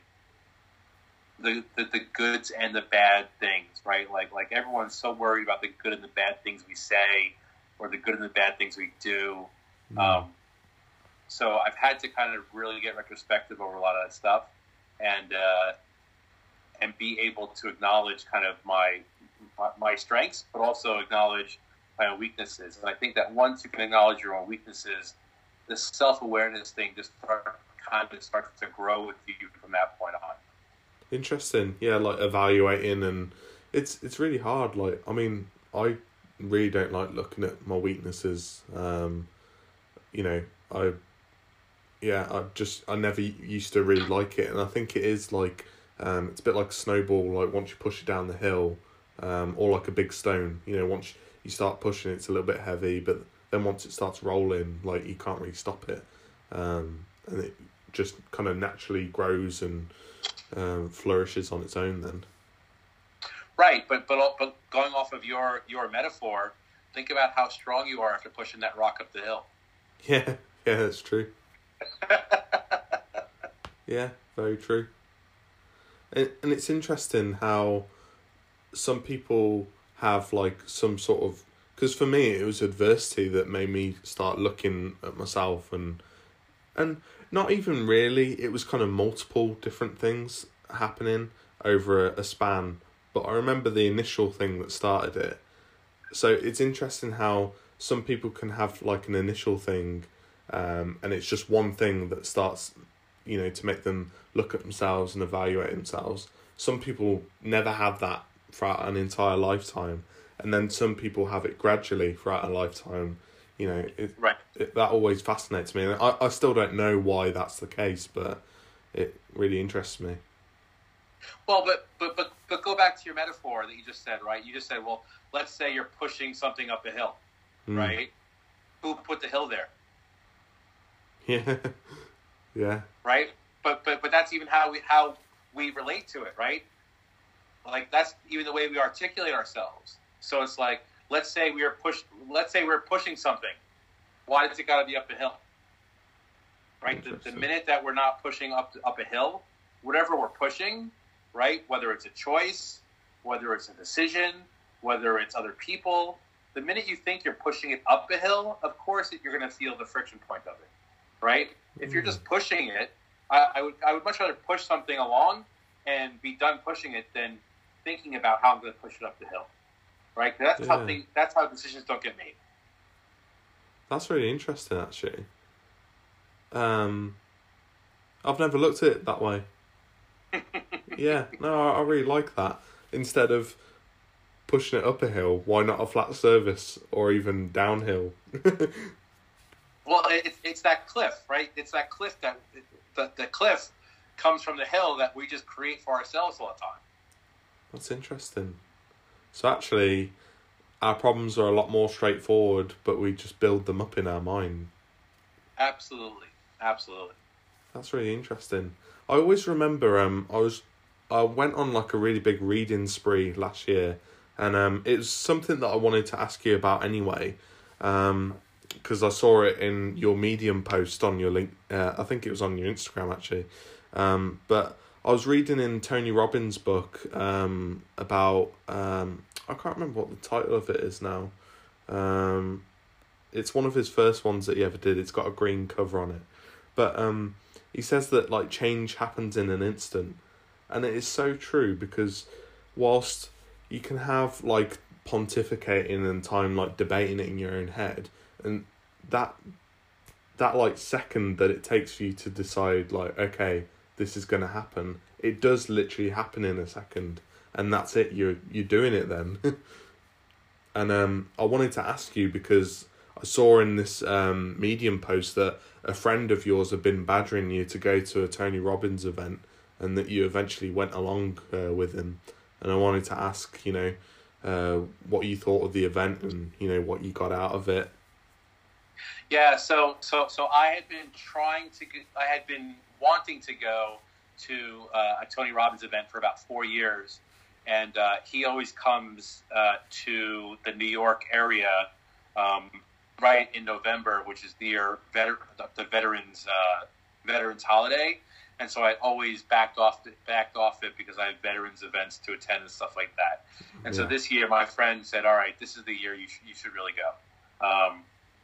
the the the goods and the bad things, right? Like like everyone's so worried about the good and the bad things we say, or the good and the bad things we do. Mm. Um, so I've had to kind of really get retrospective over a lot of that stuff, and uh, and be able to acknowledge kind of my my strengths, but also acknowledge my own weaknesses. And I think that once you can acknowledge your own weaknesses, the self-awareness thing just start, kind of starts to grow with you from that point on. Interesting. Yeah, like evaluating, and it's it's really hard. Like, I mean, I really don't like looking at my weaknesses. Um, you know, I yeah, I just I never used to really like it, and I think it is like um, it's a bit like a snowball. Like once you push it down the hill, um, or like a big stone. You know, once you start pushing, it's a little bit heavy, but then once it starts rolling, like you can't really stop it, um, and it just kind of naturally grows and um, flourishes on its own then. Right, but but but going off of your your metaphor, think about how strong you are after pushing that rock up the hill. Yeah, yeah, that's true. Yeah, very true. And, and it's interesting how some people have like some sort of, because for me it was adversity that made me start looking at myself, and and not even really, it was kind of multiple different things happening over a, a span, but I remember the initial thing that started it. So it's interesting how some people can have like an initial thing, um, and it's just one thing that starts, you know, to make them look at themselves and evaluate themselves. Some people never have that throughout an entire lifetime, and then some people have it gradually throughout a lifetime. You know, it, right. it, that always fascinates me, and I, I still don't know why that's the case, but it really interests me. Well, but, but but but go back to your metaphor that you just said, right? You just said, well, let's say you're pushing something up a hill, mm. right? Who put the hill there? Yeah, yeah. Right, but but but that's even how we how we relate to it, right? Like that's even the way we articulate ourselves. So it's like, let's say we are push. Let's say we're pushing something. Why does it got to be up a hill? Right. The, the minute that we're not pushing up up a hill, whatever we're pushing, right? Whether it's a choice, whether it's a decision, whether it's other people, the minute you think you're pushing it up a hill, of course you're going to feel the friction point of it, right? If you're just pushing it, I, I would I would much rather push something along and be done pushing it than thinking about how I'm going to push it up the hill, right? That's yeah. how things, that's how decisions don't get made. That's really interesting, actually. Um, I've never looked at it that way. Yeah, no, I, I really like that. Instead of pushing it up a hill, why not a flat surface or even downhill? Well, it's it's that cliff, right? It's that cliff that the the cliff comes from the hill that we just create for ourselves all the time. That's interesting. So actually, our problems are a lot more straightforward, but we just build them up in our mind. Absolutely, absolutely. That's really interesting. I always remember um I was I went on like a really big reading spree last year, and um it was something that I wanted to ask you about anyway, um because I saw it in your Medium post on your link. Uh, I think it was on your Instagram actually, um but I was reading in Tony Robbins' book um about um I can't remember what the title of it is now. Um, it's one of his first ones that he ever did. It's got a green cover on it, but um. He says that like change happens in an instant, and it is so true, because whilst you can have like pontificating and time like debating it in your own head, and that that like second that it takes for you to decide like, okay, this is going to happen, it does literally happen in a second, and that's it, you're you're doing it then. And um I wanted to ask you, because I saw in this um Medium post that a friend of yours had been badgering you to go to a Tony Robbins event, and that you eventually went along uh, with him. And I wanted to ask, you know, uh, what you thought of the event, and, you know, what you got out of it. Yeah, so so so I had been trying to, I had been wanting to go to uh, a Tony Robbins event for about four years, and uh, he always comes uh, to the New York area. Um, right in November, which is near veter- the veterans uh, veterans holiday, and so I always backed off backed off it because I had veterans events to attend and stuff like that. And yeah. So this year, my friend said, "All right, this is the year you sh- you should really go." Um,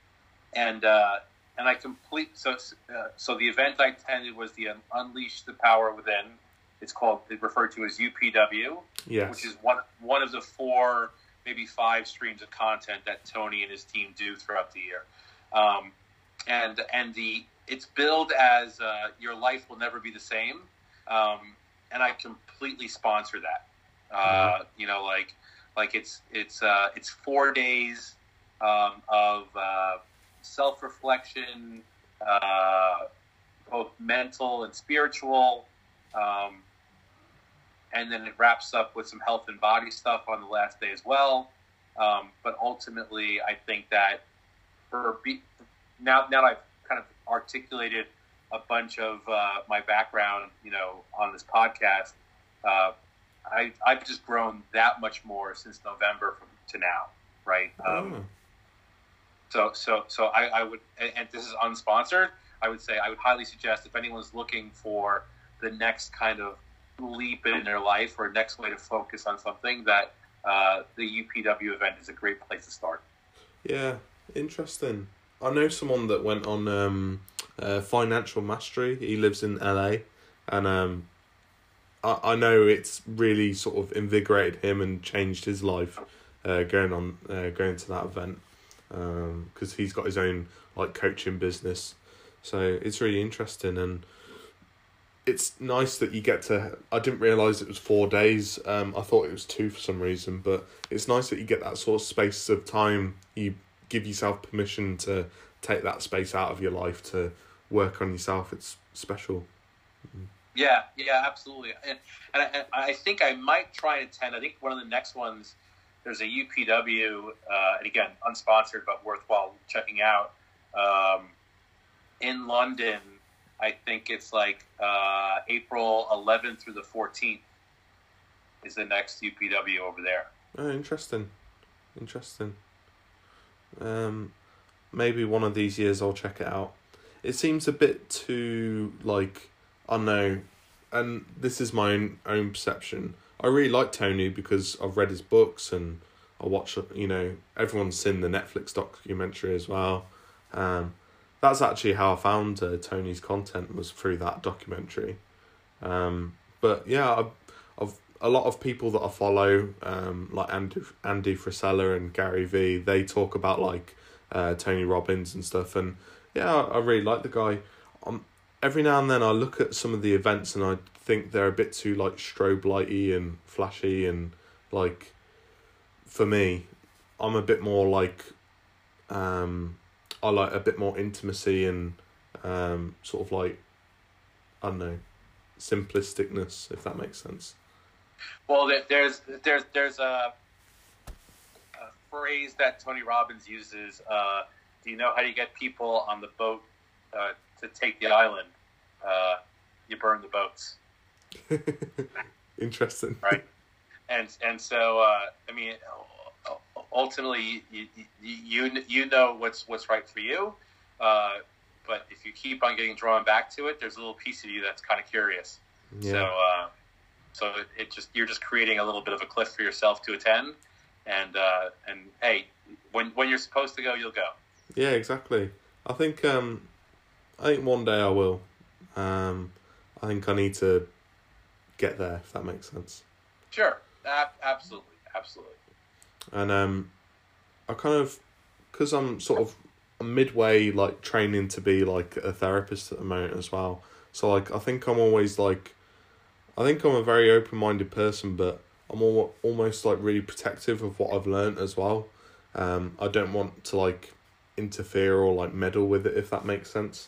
and uh, and I complete so uh, so the event I attended was the Unleash the Power Within. It's called it's referred to as U P W, yes. which is one one of the four, maybe five streams of content that Tony and his team do throughout the year. Um, and and the it's billed as uh, your life will never be the same. Um, and I completely sponsor that. Uh, mm-hmm. You know, like like it's it's uh, it's four days um, of uh, self-reflection, uh, both mental and spiritual. Um, And then it wraps up with some health and body stuff on the last day as well. Um, but ultimately, I think that for be, now, now I've kind of articulated a bunch of uh, my background, you know, on this podcast, uh, I, I've just grown that much more since November from, to now, right? Um, Oh. So, so, so I, I would, and, and this is unsponsored. I would say I would highly suggest if anyone's looking for the next kind of leap in their life or next way to focus on something, that uh, the U P W event is a great place to start. Yeah, interesting. I know someone that went on um, uh, Financial Mastery. He lives in L A, and um, I I know it's really sort of invigorated him and changed his life uh, going on uh, going to that event, because um, he's got his own like coaching business. So it's really interesting, and it's nice that you get to. I didn't realise it was four days. Um, I thought it was two for some reason, but it's nice that you get that sort of space of time. You give yourself permission to take that space out of your life to work on yourself. It's special. Yeah, yeah, absolutely. And, and, I, and I think I might try and attend. I think one of the next ones, there's a U P W, uh, and again, unsponsored, but worthwhile checking out, um, in London. I think it's like uh, April eleventh through the fourteenth is the next U P W over there. Oh, interesting. Interesting. Um, maybe one of these years I'll check it out. It seems a bit too, like, I don't know, and this is my own, own perception. I really like Tony because I've read his books and I watch, you know, everyone's seen the Netflix documentary as well. Um, that's actually how I found uh, Tony's content, was through that documentary. Um, but yeah, I've, I've a lot of people that I follow, um, like Andy, Andy Frisella and Gary Vee, they talk about like uh, Tony Robbins and stuff. And yeah, I, I really like the guy. Um, every now and then I look at some of the events and I think they're a bit too like strobe lighty and flashy, and like for me, I'm a bit more like, um, I like a bit more intimacy and um, sort of like, I don't know, simplisticness, if that makes sense. Well, there's there's there's a, a phrase that Tony Robbins uses. Uh, do you know how you get people on the boat uh, to take the island? Uh, you burn the boats. Interesting. Right. And and so uh, I mean, ultimately, you, you you you know what's what's right for you. Uh, but if you keep on getting drawn back to it, there's a little piece of you that's kind of curious. Yeah. So. Uh, So it, it just you're just creating a little bit of a cliff for yourself to attend, and uh, and hey, when when you're supposed to go, you'll go. Yeah, exactly. I think um, I think one day I will. Um, I think I need to get there, if that makes sense. Sure, Ab- absolutely, absolutely. And um, I kind of, because I'm sort of midway like training to be like a therapist at the moment as well. So like I think I'm always like. I think I'm a very open-minded person, but I'm all, almost like really protective of what I've learned as well. Um, I don't want to like interfere or like meddle with it, if that makes sense.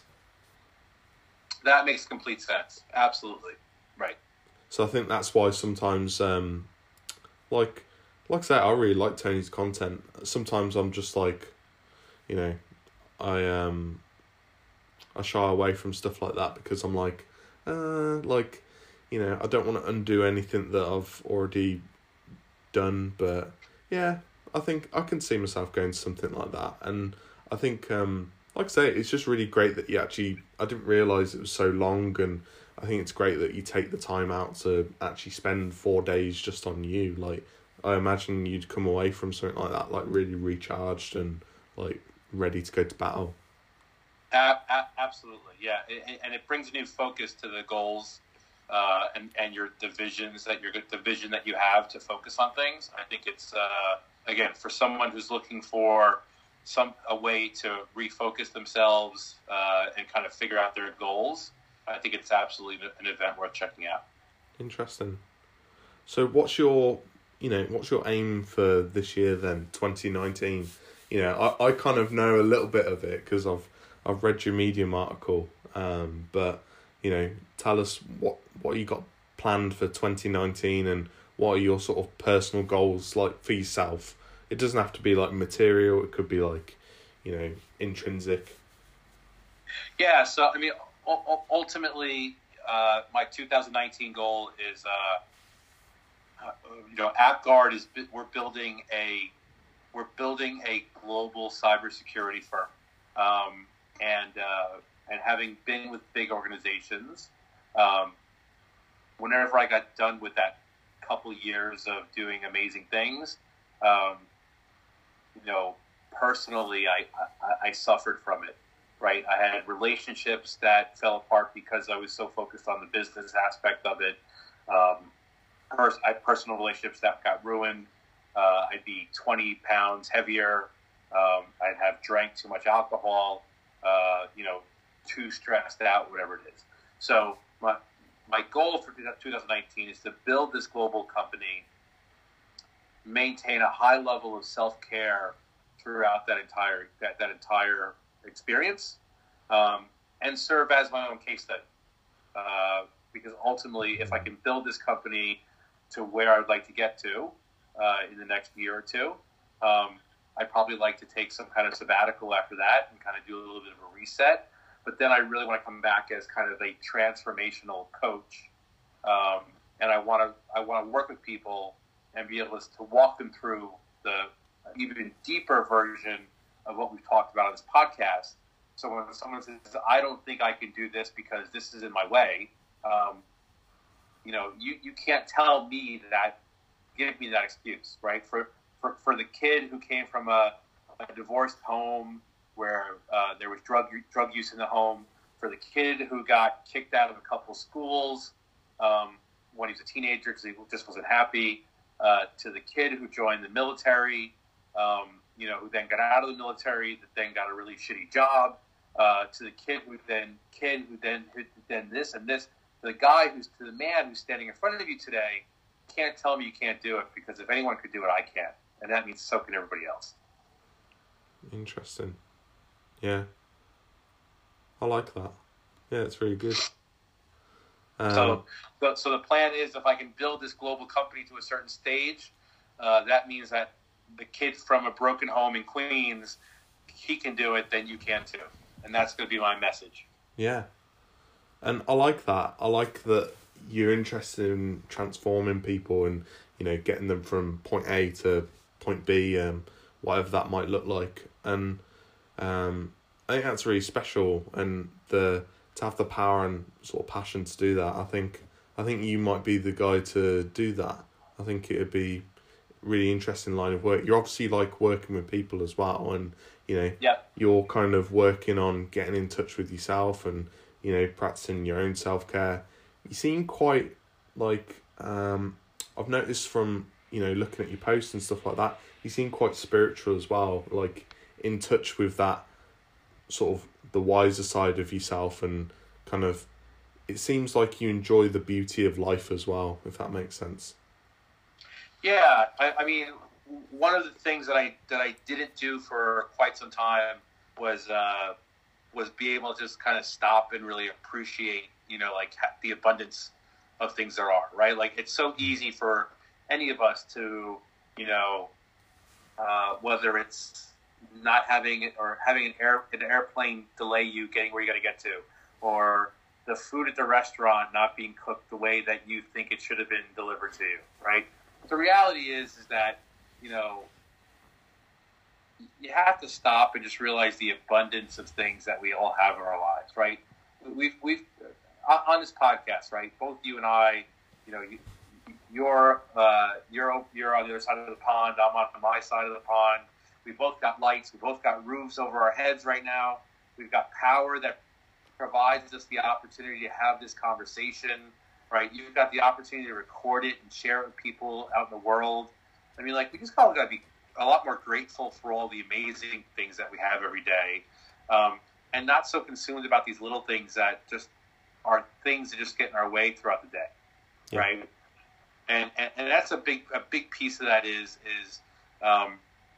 That makes complete sense. Absolutely. Right. So I think that's why sometimes, um, like, like I say, I really like Tony's content. Sometimes I'm just like, you know, I um, I shy away from stuff like that because I'm like, uh, like. You know, I don't want to undo anything that I've already done, but yeah, I think I can see myself going to something like that. And I think, um, like I say, it's just really great that you actually, I didn't realise it was so long, and I think it's great that you take the time out to actually spend four days just on you. Like, I imagine you'd come away from something like that, like really recharged and like ready to go to battle. Uh, absolutely, yeah. And it brings a new focus to the goals. Uh, and, and your divisions that you're the vision that you have to focus on things. I think it's uh, again for someone who's looking for some a way to refocus themselves uh, and kind of figure out their goals. I think it's absolutely an event worth checking out. Interesting. So, what's your you know what's your aim for this year then, twenty nineteen? You know, I, I kind of know a little bit of it because I've I've read your Medium article, um, but. You know, tell us what, what you got planned for twenty nineteen and what are your sort of personal goals like for yourself. It doesn't have to be like material. It could be like, you know, intrinsic. Yeah. So, I mean, ultimately, uh, my two thousand nineteen goal is, uh, uh, you know, AppGuard is we're building a we're building a global cybersecurity firm, um, and uh, and having been with big organizations, um, whenever I got done with that couple years of doing amazing things, um, you know, personally, I, I I suffered from it. Right, I had relationships that fell apart because I was so focused on the business aspect of it. Um, pers- I had personal relationships that got ruined. Uh, I'd be twenty pounds heavier. Um, I'd have drank too much alcohol. Uh, you know, too stressed out, whatever it is. So my my goal for twenty nineteen is to build this global company, maintain a high level of self-care throughout that entire that, that entire experience, um, and serve as my own case study. Uh, because ultimately, if I can build this company to where I'd like to get to uh, in the next year or two, um, I'd probably like to take some kind of sabbatical after that and kind of do a little bit of a reset. But then I really want to come back as kind of a transformational coach, um, and I want to I want to work with people and be able to walk them through the even deeper version of what we've talked about on this podcast. So when someone says, I don't think I can do this because this is in my way, um, you know, you, you can't tell me that, give me that excuse, right? For for, for the kid who came from a, a divorced home where uh, there was drug drug use in the home, for the kid who got kicked out of a couple schools um, when he was a teenager because he just wasn't happy, uh, to the kid who joined the military, um, you know, who then got out of the military, that then got a really shitty job, uh, to the kid who then, kid who then, who then this and this, to the guy who's, to the man who's standing in front of you today, can't tell me you can't do it, because if anyone could do it, I can. And that means so can everybody else. Interesting. Yeah. I like that. Yeah, it's really good. Um, so, so, so the plan is, if I can build this global company to a certain stage, uh, that means that the kid from a broken home in Queens, he can do it, then you can too. And that's going to be my message. Yeah. And I like that. I like that you're interested in transforming people and, you know, getting them from point A to point B, um, whatever that might look like. And um, I think that's really special. And the to have the power and sort of passion to do that, I think I think you might be the guy to do that. I think it would be really interesting line of work. You're obviously like working with people as well, and you know, yeah. you're kind of working on getting in touch with yourself and, you know, practicing your own self-care. You seem quite like, um, I've noticed from, you know, looking at your posts and stuff like that, you seem quite spiritual as well, like in touch with that sort of the wiser side of yourself, and kind of, it seems like you enjoy the beauty of life as well, if that makes sense. Yeah, I, I mean, one of the things that I that I didn't do for quite some time was uh, was be able to just kind of stop and really appreciate, you know, like the abundance of things there are, right? Like, it's so easy for any of us to, you know, uh, whether it's not having it or having an air an airplane delay you getting where you got to get to, or the food at the restaurant not being cooked the way that you think it should have been delivered to you, right? The reality is, is that, you know, you have to stop and just realize the abundance of things that we all have in our lives, right? We've, we've, on this podcast, right? Both you and I, you know, you, you're, uh, you're, you're on the other side of the pond. I'm on my side of the pond. We both got lights. We both got roofs over our heads right now. We've got power that provides us the opportunity to have this conversation. Right, you've got the opportunity to record it and share it with people out in the world. I mean, like, we just probably got to be a lot more grateful for all the amazing things that we have every day, um, and not so consumed about these little things that just are things that just get in our way throughout the day, yeah. Right? And, and and that's a big a big piece of that is is um,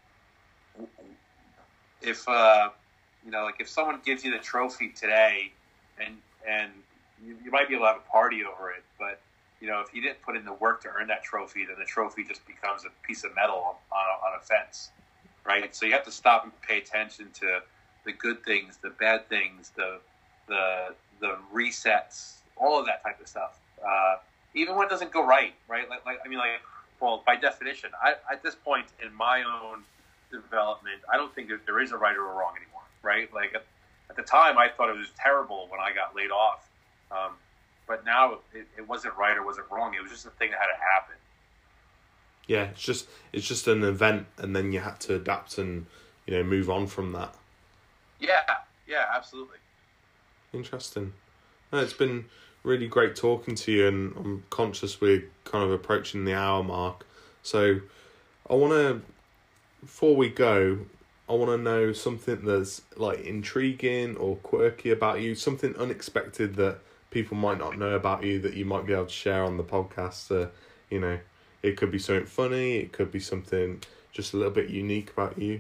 if uh, you know, like if someone gives you the trophy today, and and You, you might be able to have a party over it, but, you know, if you didn't put in the work to earn that trophy, then the trophy just becomes a piece of metal on, on, a, on a fence, right? So you have to stop and pay attention to the good things, the bad things, the the the resets, all of that type of stuff. Uh, even when it doesn't go right, right? Like, like I mean, like, well, by definition, I, at this point in my own development, I don't think that there is a right or a wrong anymore, right? Like at, at the time, I thought it was terrible when I got laid off, um, but now it, it wasn't right or wasn't wrong. It was just a thing that had to happen. Yeah, it's just it's just an event, and then you had to adapt and, you know, move on from that. Yeah, yeah, absolutely. Interesting. No, it's been really great talking to you, and I'm conscious we're kind of approaching the hour mark. So I want to, before we go, I want to know something that's like intriguing or quirky about you, something unexpected that people might not know about you that you might be able to share on the podcast. Uh, you know, it could be something funny, it could be something just a little bit unique about you.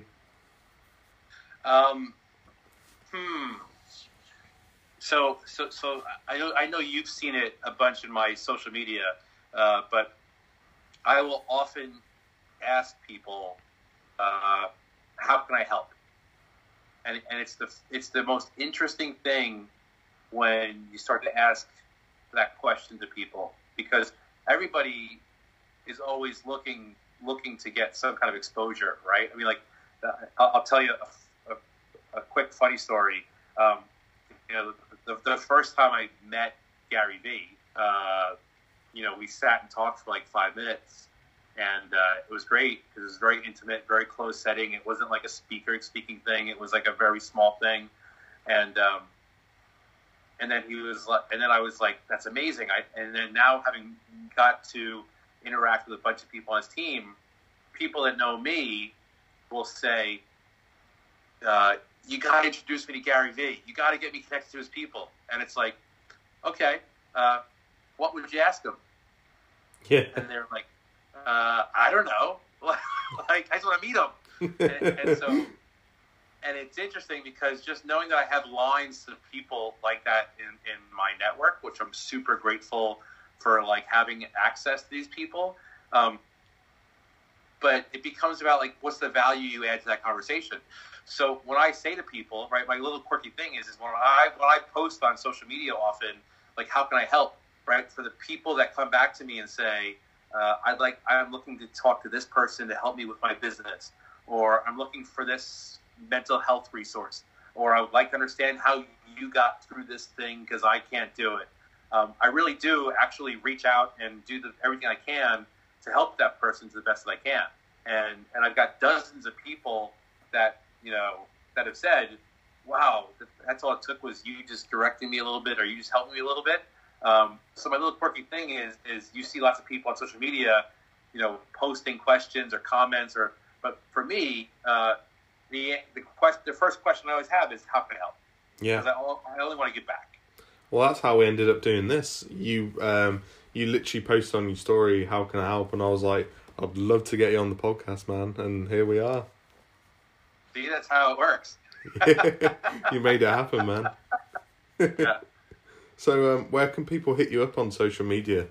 Um, hmm. So, so, so I know, I know you've seen it a bunch in my social media, uh, but I will often ask people, uh, how can I help? And, and it's the, it's the most interesting thing when you start to ask that question to people, because everybody is always looking, looking to get some kind of exposure, right? I mean, like, uh, I'll, I'll tell you a, a, a quick funny story. Um, you know, the, the first time I met Gary Vee, uh, you know, we sat and talked for like five minutes, and uh, it was great because it was very intimate, very close setting. It wasn't like a speaker speaking thing; it was like a very small thing, and um, and then he was like, and then I was like, "That's amazing!" I and then now having got to interact with a bunch of people on his team, people that know me will say, Uh, you got to introduce me to Gary Vee. You got to get me connected to his people. And it's like, okay, uh, what would you ask him? Yeah. And they're like, uh, I don't know. Like, I just want to meet him. And, and so, and it's interesting because just knowing that I have lines of people like that in, in my network, which I'm super grateful for, like having access to these people. Um, but it becomes about like, what's the value you add to that conversation? So when I say to people, right, my little quirky thing is, is when I when I post on social media often, like, how can I help, right? For the people that come back to me and say, uh, I'd like, I'm looking to talk to this person to help me with my business, or I'm looking for this mental health resource, or I would like to understand how you got through this thing because I can't do it. Um, I really do actually reach out and do the, everything I can to help that person to the best that I can. And and I've got dozens of people that, you know, that have said, wow, that's all it took was you just directing me a little bit, or you just helping me a little bit. Um, so my little quirky thing is, is you see lots of people on social media, you know, posting questions or comments, or, but for me, uh, the, the quest, the first question I always have is, how can I help? Yeah. Because I, I only want to give back. Well, that's how we ended up doing this. You, um, you literally posted on your story, how can I help? And I was like, I'd love to get you on the podcast, man. And here we are. See, that's how it works. You made it happen, man. Yeah. So, um, where can people hit you up on social media?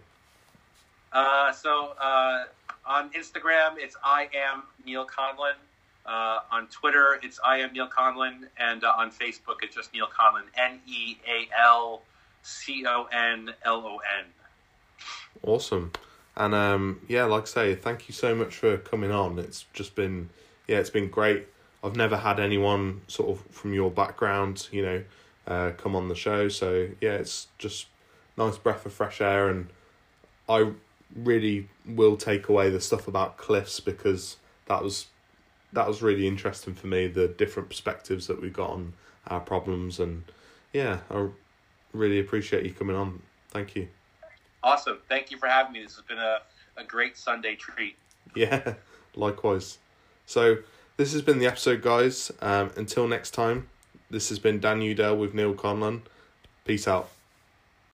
Uh, so, uh, on Instagram, it's I am Neil Conlon. Uh, on Twitter, it's I am Neil Conlon. And uh, on Facebook, it's just Neil Conlon. N E A L C O N L O N. Awesome. And, um, yeah, like I say, thank you so much for coming on. It's just been, yeah, it's been great. I've never had anyone sort of from your background, you know, uh, come on the show. So, yeah, it's just nice breath of fresh air. And I really will take away the stuff about cliffs, because that was that was really interesting for me, the different perspectives that we got on our problems. And, yeah, I really appreciate you coming on. Thank you. Awesome. Thank you for having me. This has been a, a great Sunday treat. Yeah, likewise. So, this has been the episode, guys. Um, until next time, this has been Dan Udell with Neil Conlon. Peace out.